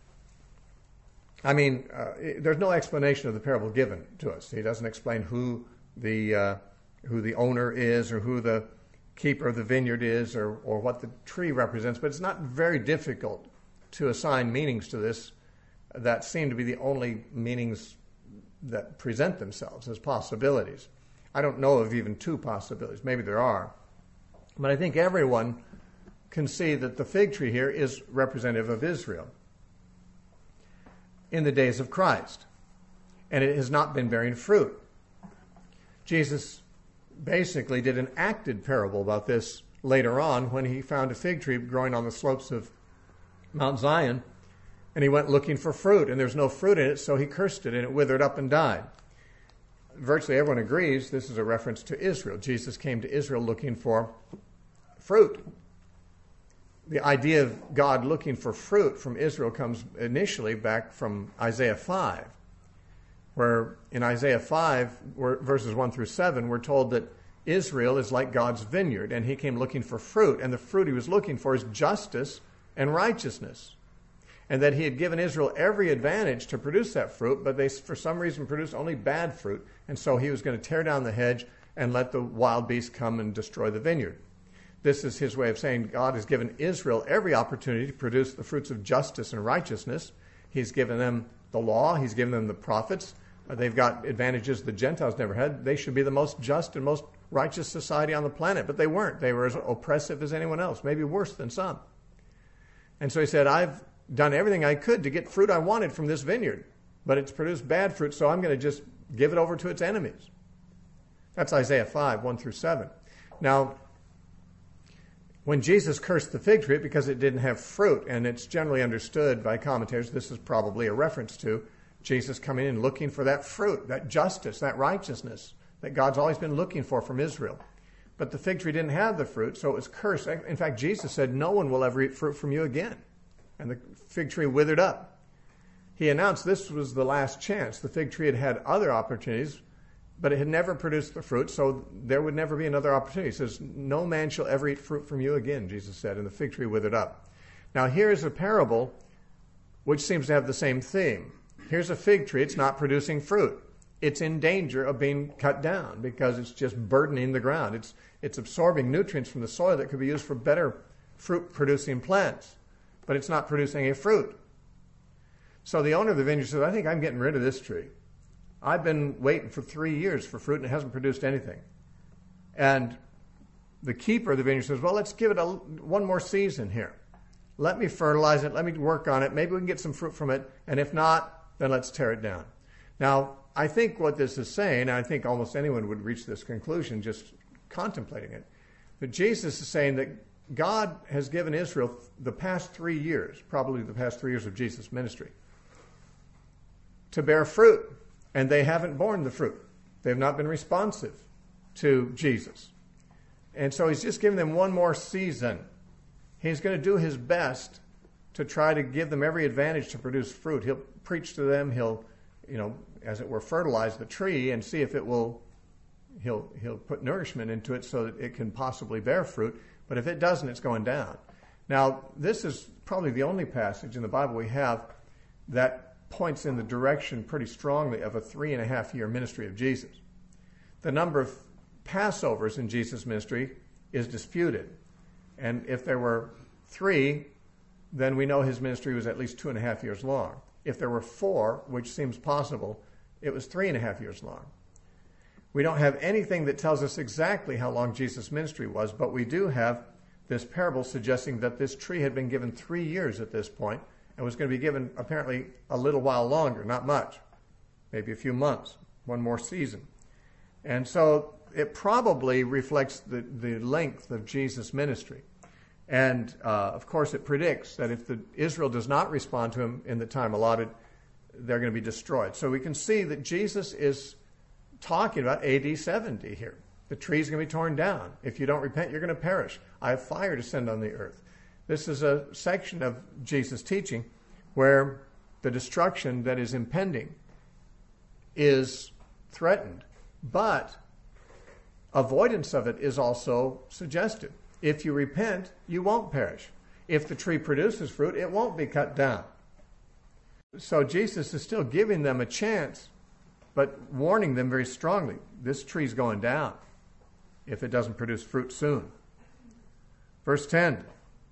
I mean, uh, it, there's no explanation of the parable given to us. He doesn't explain who the uh, who the owner is or who the keeper of the vineyard is or, or what the tree represents. But it's not very difficult to assign meanings to this that seem to be the only meanings that present themselves as possibilities. I don't know of even two possibilities. Maybe there are. But I think everyone can see that the fig tree here is representative of Israel in the days of Christ. And it has not been bearing fruit. Jesus basically did an acted parable about this later on when he found a fig tree growing on the slopes of Mount Zion, and he went looking for fruit, and there's no fruit in it, so he cursed it, and it withered up and died. Virtually everyone agrees this is a reference to Israel. Jesus came to Israel looking for fruit. The idea of God looking for fruit from Israel comes initially back from Isaiah five, where in Isaiah five, where verses one through seven, we're told that Israel is like God's vineyard, and he came looking for fruit, and the fruit he was looking for is justice and righteousness, and that he had given Israel every advantage to produce that fruit, but they, for some reason, produced only bad fruit, and so he was going to tear down the hedge and let the wild beasts come and destroy the vineyard. This is his way of saying God has given Israel every opportunity to produce the fruits of justice and righteousness. He's given them the law. He's given them the prophets. Uh, they've got advantages the Gentiles never had. They should be the most just and most righteous society on the planet, but they weren't. They were as oppressive as anyone else, maybe worse than some. And so he said, I've done everything I could to get fruit I wanted from this vineyard, but it's produced bad fruit, so I'm going to just give it over to its enemies. That's Isaiah five, one through seven. Now, when Jesus cursed the fig tree because it didn't have fruit, and it's generally understood by commentators, this is probably a reference to Jesus coming in looking for that fruit, that justice, that righteousness that God's always been looking for from Israel. But the fig tree didn't have the fruit, so it was cursed. In fact, Jesus said, no one will ever eat fruit from you again. And the fig tree withered up. He announced this was the last chance. The fig tree had had other opportunities, but it had never produced the fruit, so there would never be another opportunity. He says, no man shall ever eat fruit from you again, Jesus said, and the fig tree withered up. Now here's a parable which seems to have the same theme. Here's a fig tree. It's not producing fruit. It's in danger of being cut down because it's just burdening the ground. It's, it's absorbing nutrients from the soil that could be used for better fruit-producing plants, but it's not producing any fruit. So the owner of the vineyard says, I think I'm getting rid of this tree. I've been waiting for three years for fruit and it hasn't produced anything. And the keeper of the vineyard says, well, let's give it a, one more season here. Let me fertilize it. Let me work on it. Maybe we can get some fruit from it. And if not, then let's tear it down. Now, I think what this is saying, and I think almost anyone would reach this conclusion just contemplating it, that Jesus is saying that God has given Israel the past three years, probably the past three years of Jesus' ministry, to bear fruit. And they haven't borne the fruit. They've not been responsive to Jesus. And so he's just giving them one more season. He's going to do his best to try to give them every advantage to produce fruit. He'll preach to them. He'll, you know, as it were, fertilize the tree and see if it will, he'll, he'll put nourishment into it so that it can possibly bear fruit. But if it doesn't, it's going down. Now, this is probably the only passage in the Bible we have that points in the direction pretty strongly of a three and a half year ministry of Jesus. The number of Passovers in Jesus' ministry is disputed. And if there were three, then we know his ministry was at least two and a half years long. If there were four, which seems possible, it was three and a half years long. We don't have anything that tells us exactly how long Jesus' ministry was, but we do have this parable suggesting that this tree had been given three years at this point, and was going to be given apparently a little while longer, not much, maybe a few months, one more season. And so it probably reflects the, the length of Jesus' ministry. And uh, of course it predicts that if the, Israel does not respond to him in the time allotted, they're going to be destroyed. So we can see that Jesus is talking about A D seventy here. The tree's going to be torn down. If you don't repent, you're going to perish. I have fire to send on the earth. This is a section of Jesus' teaching where the destruction that is impending is threatened, but avoidance of it is also suggested. If you repent, you won't perish. If the tree produces fruit, it won't be cut down. So Jesus is still giving them a chance, but warning them very strongly, this tree's going down if it doesn't produce fruit soon. Verse ten.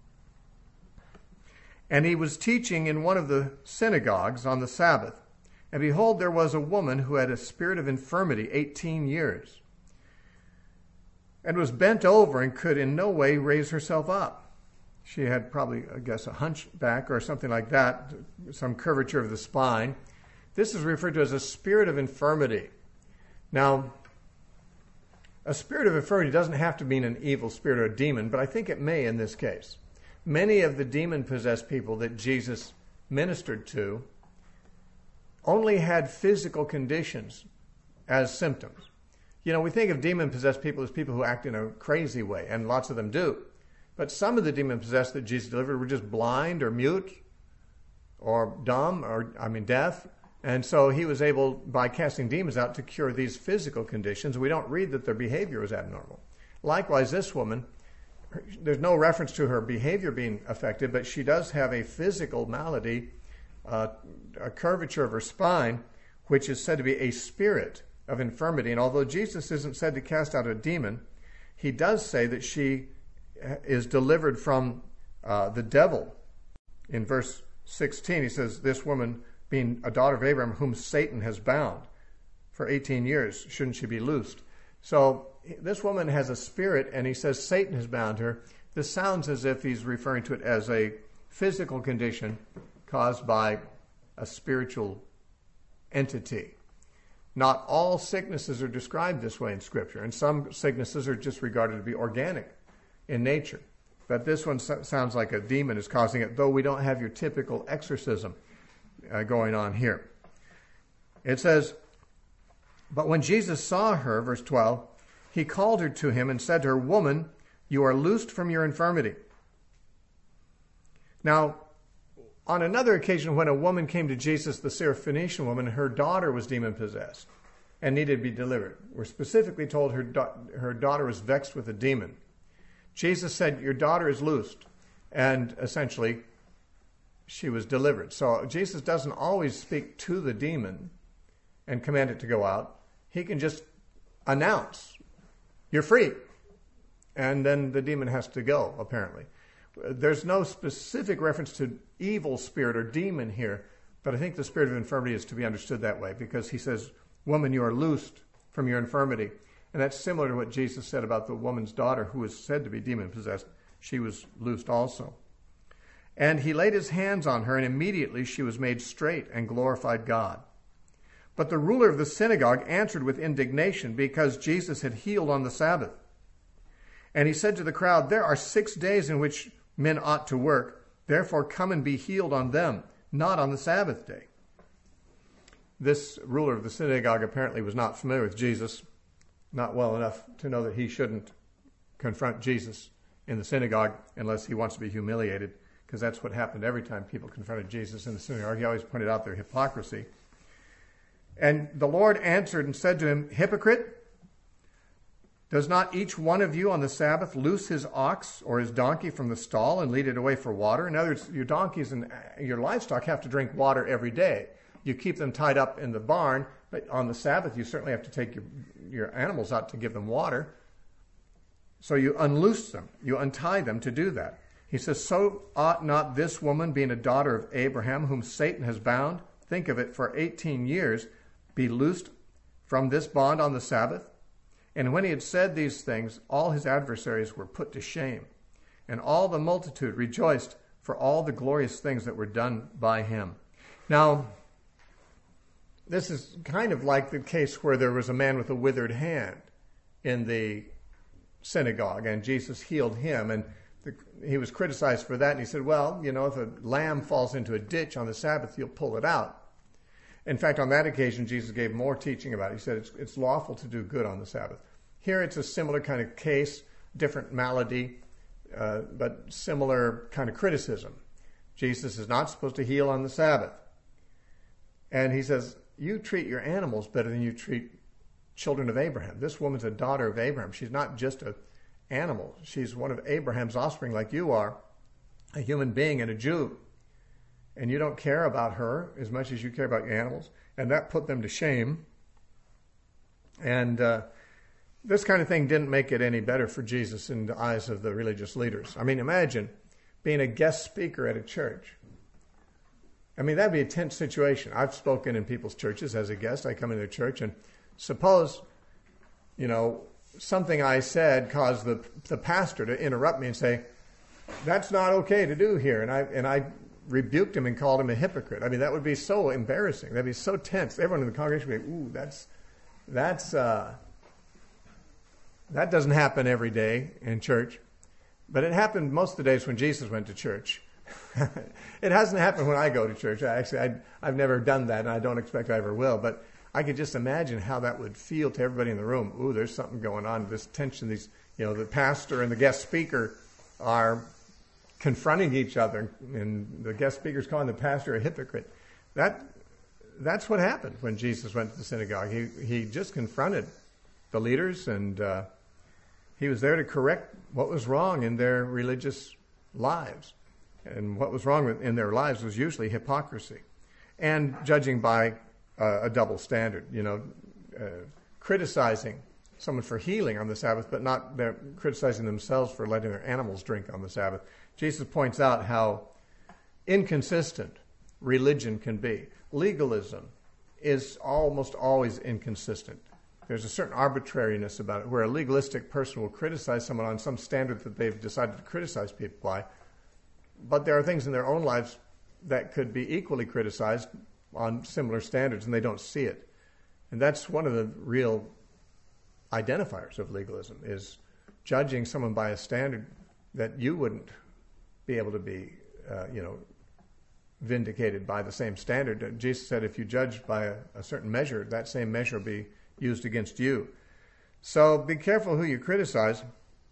And he was teaching in one of the synagogues on the Sabbath. And behold, there was a woman who had a spirit of infirmity eighteen years, and was bent over and could in no way raise herself up. She had probably, I guess, a hunchback or something like that, some curvature of the spine. This is referred to as a spirit of infirmity. Now, a spirit of infirmity doesn't have to mean an evil spirit or a demon, but I think it may in this case. Many of the demon-possessed people that Jesus ministered to only had physical conditions as symptoms. You know, we think of demon-possessed people as people who act in a crazy way, and lots of them do. But some of the demon-possessed that Jesus delivered were just blind or mute or dumb or, I mean, deaf. And so he was able, by casting demons out, to cure these physical conditions. We don't read that their behavior was abnormal. Likewise, this woman, there's no reference to her behavior being affected, but she does have a physical malady, uh, a curvature of her spine, which is said to be a spirit of infirmity. And although Jesus isn't said to cast out a demon, he does say that she is delivered from uh, the devil. In verse sixteen, he says, this woman, being a daughter of Abraham, whom Satan has bound for eighteen years, shouldn't she be loosed? So this woman has a spirit, and he says Satan has bound her. This sounds as if he's referring to it as a physical condition caused by a spiritual entity. Not all sicknesses are described this way in Scripture, and some sicknesses are just regarded to be organic in nature. But this one so- sounds like a demon is causing it, though we don't have your typical exorcism uh, going on here. It says, "But when Jesus saw her," verse twelve, "he called her to him and said to her, 'Woman, you are loosed from your infirmity.'" Now, on another occasion, when a woman came to Jesus, the Syrophoenician woman, her daughter was demon-possessed and needed to be delivered. We're specifically told her, da- her daughter was vexed with a demon. Jesus said, "Your daughter is loosed," and essentially she was delivered. So Jesus doesn't always speak to the demon and command it to go out. He can just announce, "You're free," and then the demon has to go, apparently. There's no specific reference to evil spirit or demon here, but I think the spirit of infirmity is to be understood that way, because he says, "Woman, you are loosed from your infirmity." And that's similar to what Jesus said about the woman's daughter who was said to be demon-possessed. She was loosed also. "And he laid his hands on her, and immediately she was made straight and glorified God. But the ruler of the synagogue answered with indignation because Jesus had healed on the Sabbath. And he said to the crowd, 'There are six days in which men ought to work. Therefore come and be healed on them, not on the Sabbath day.'" This ruler of the synagogue apparently was not familiar with Jesus, not well enough to know that he shouldn't confront Jesus in the synagogue unless he wants to be humiliated, because that's what happened every time people confronted Jesus in the synagogue. He always pointed out their hypocrisy. "And the Lord answered and said to him, 'Hypocrite, does not each one of you on the Sabbath loose his ox or his donkey from the stall and lead it away for water?'" In other words, your donkeys and your livestock have to drink water every day. You keep them tied up in the barn, but on the Sabbath you certainly have to take your, your animals out to give them water. So you unloose them, you untie them to do that. He says, "So ought not this woman, being a daughter of Abraham, whom Satan has bound, think of it, for eighteen years, be loosed from this bond on the Sabbath?" And when he had said these things, all his adversaries were put to shame, and all the multitude rejoiced for all the glorious things that were done by him. Now, this is kind of like the case where there was a man with a withered hand in the synagogue, and Jesus healed him, and the, he was criticized for that, and he said, "Well, you know, if a lamb falls into a ditch on the Sabbath, you'll pull it out." In fact, on that occasion, Jesus gave more teaching about it. He said it's, it's lawful to do good on the Sabbath. Here it's a similar kind of case, different malady, uh, but similar kind of criticism. Jesus is not supposed to heal on the Sabbath. And he says, you treat your animals better than you treat children of Abraham. This woman's a daughter of Abraham. She's not just an animal. She's one of Abraham's offspring like you are, a human being and a Jew. And you don't care about her as much as you care about your animals. And that put them to shame. And uh, this kind of thing didn't make it any better for Jesus in the eyes of the religious leaders. I mean, imagine being a guest speaker at a church. I mean, that'd be a tense situation. I've spoken in people's churches as a guest. I come into a church, and suppose, you know, something I said caused the the pastor to interrupt me and say, "That's not okay to do here," and I and I rebuked him and called him a hypocrite. I mean, that would be so embarrassing. That'd be so tense. Everyone in the congregation would be like, "Ooh, that's that's uh, that doesn't happen every day in church," but it happened most of the days when Jesus went to church. It hasn't happened when I go to church. I actually, I, I've never done that, and I don't expect I ever will. But I could just imagine how that would feel to everybody in the room. Ooh, there's something going on. This tension. These, you know, the pastor and the guest speaker are confronting each other, and the guest speaker's calling the pastor a hypocrite. That, that's what happened when Jesus went to the synagogue. He he just confronted the leaders, and uh, he was there to correct what was wrong in their religious lives. And what was wrong with, in their lives was usually hypocrisy and judging by uh, a double standard, you know, uh, criticizing someone for healing on the Sabbath, but not they're criticizing themselves for letting their animals drink on the Sabbath. Jesus points out how inconsistent religion can be. Legalism is almost always inconsistent. There's a certain arbitrariness about it, where a legalistic person will criticize someone on some standard that they've decided to criticize people by. But there are things in their own lives that could be equally criticized on similar standards and they don't see it. And that's one of the real identifiers of legalism, is judging someone by a standard that you wouldn't be able to be, uh, you know, vindicated by the same standard. Jesus said if you judge by a, a certain measure, that same measure will be used against you. So be careful who you criticize,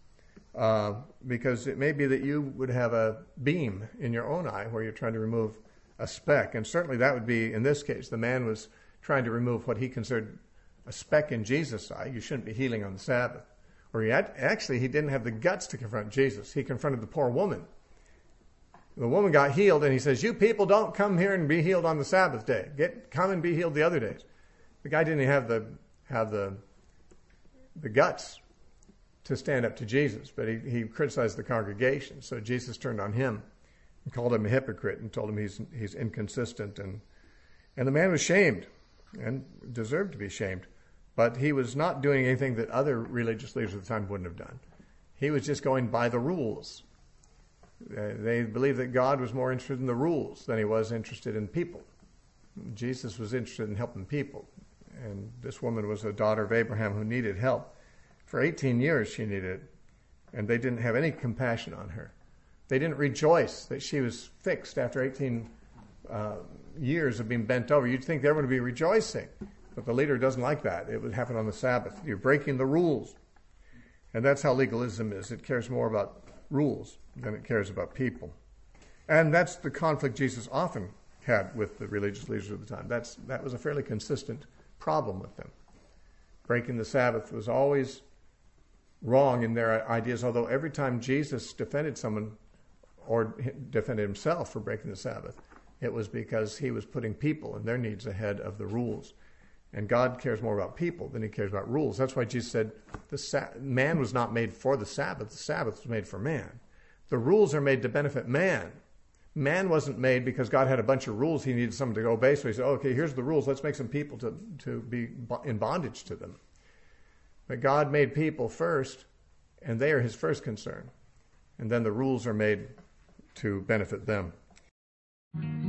uh, because it may be that you would have a beam in your own eye where you're trying to remove a speck. And certainly that would be, in this case, the man was trying to remove what he considered a speck in Jesus' eye. You shouldn't be healing on the Sabbath. Or he had, actually, he didn't have the guts to confront Jesus. He confronted the poor woman. The woman got healed, and he says, you people don't come here and be healed on the Sabbath day. Get come and be healed the other days. The guy didn't have the have the the guts to stand up to Jesus, but he, he criticized the congregation. So Jesus turned on him and called him a hypocrite and told him he's he's inconsistent. And and the man was shamed and deserved to be shamed. But he was not doing anything that other religious leaders at the time wouldn't have done. He was just going by the rules. Uh, they believed that God was more interested in the rules than he was interested in people. Jesus was interested in helping people. And this woman was a daughter of Abraham who needed help. For eighteen years she needed it. And they didn't have any compassion on her. They didn't rejoice that she was fixed after eighteen uh, years of being bent over. You'd think they were going to be rejoicing. But the leader doesn't like that. It would happen on the Sabbath. You're breaking the rules. And that's how legalism is. It cares more about rules than it cares about people. And that's the conflict Jesus often had with the religious leaders of the time. That's that was a fairly consistent problem with them. Breaking the Sabbath was always wrong in their ideas, although every time Jesus defended someone or defended himself for breaking the Sabbath, it was because he was putting people and their needs ahead of the rules. And God cares more about people than he cares about rules. That's why Jesus said the sa- man was not made for the Sabbath. The Sabbath was made for man. The rules are made to benefit man. Man wasn't made because God had a bunch of rules he needed someone to obey. So he said, oh, okay, here's the rules. Let's make some people to, to be in bondage to them. But God made people first, and they are his first concern. And then the rules are made to benefit them.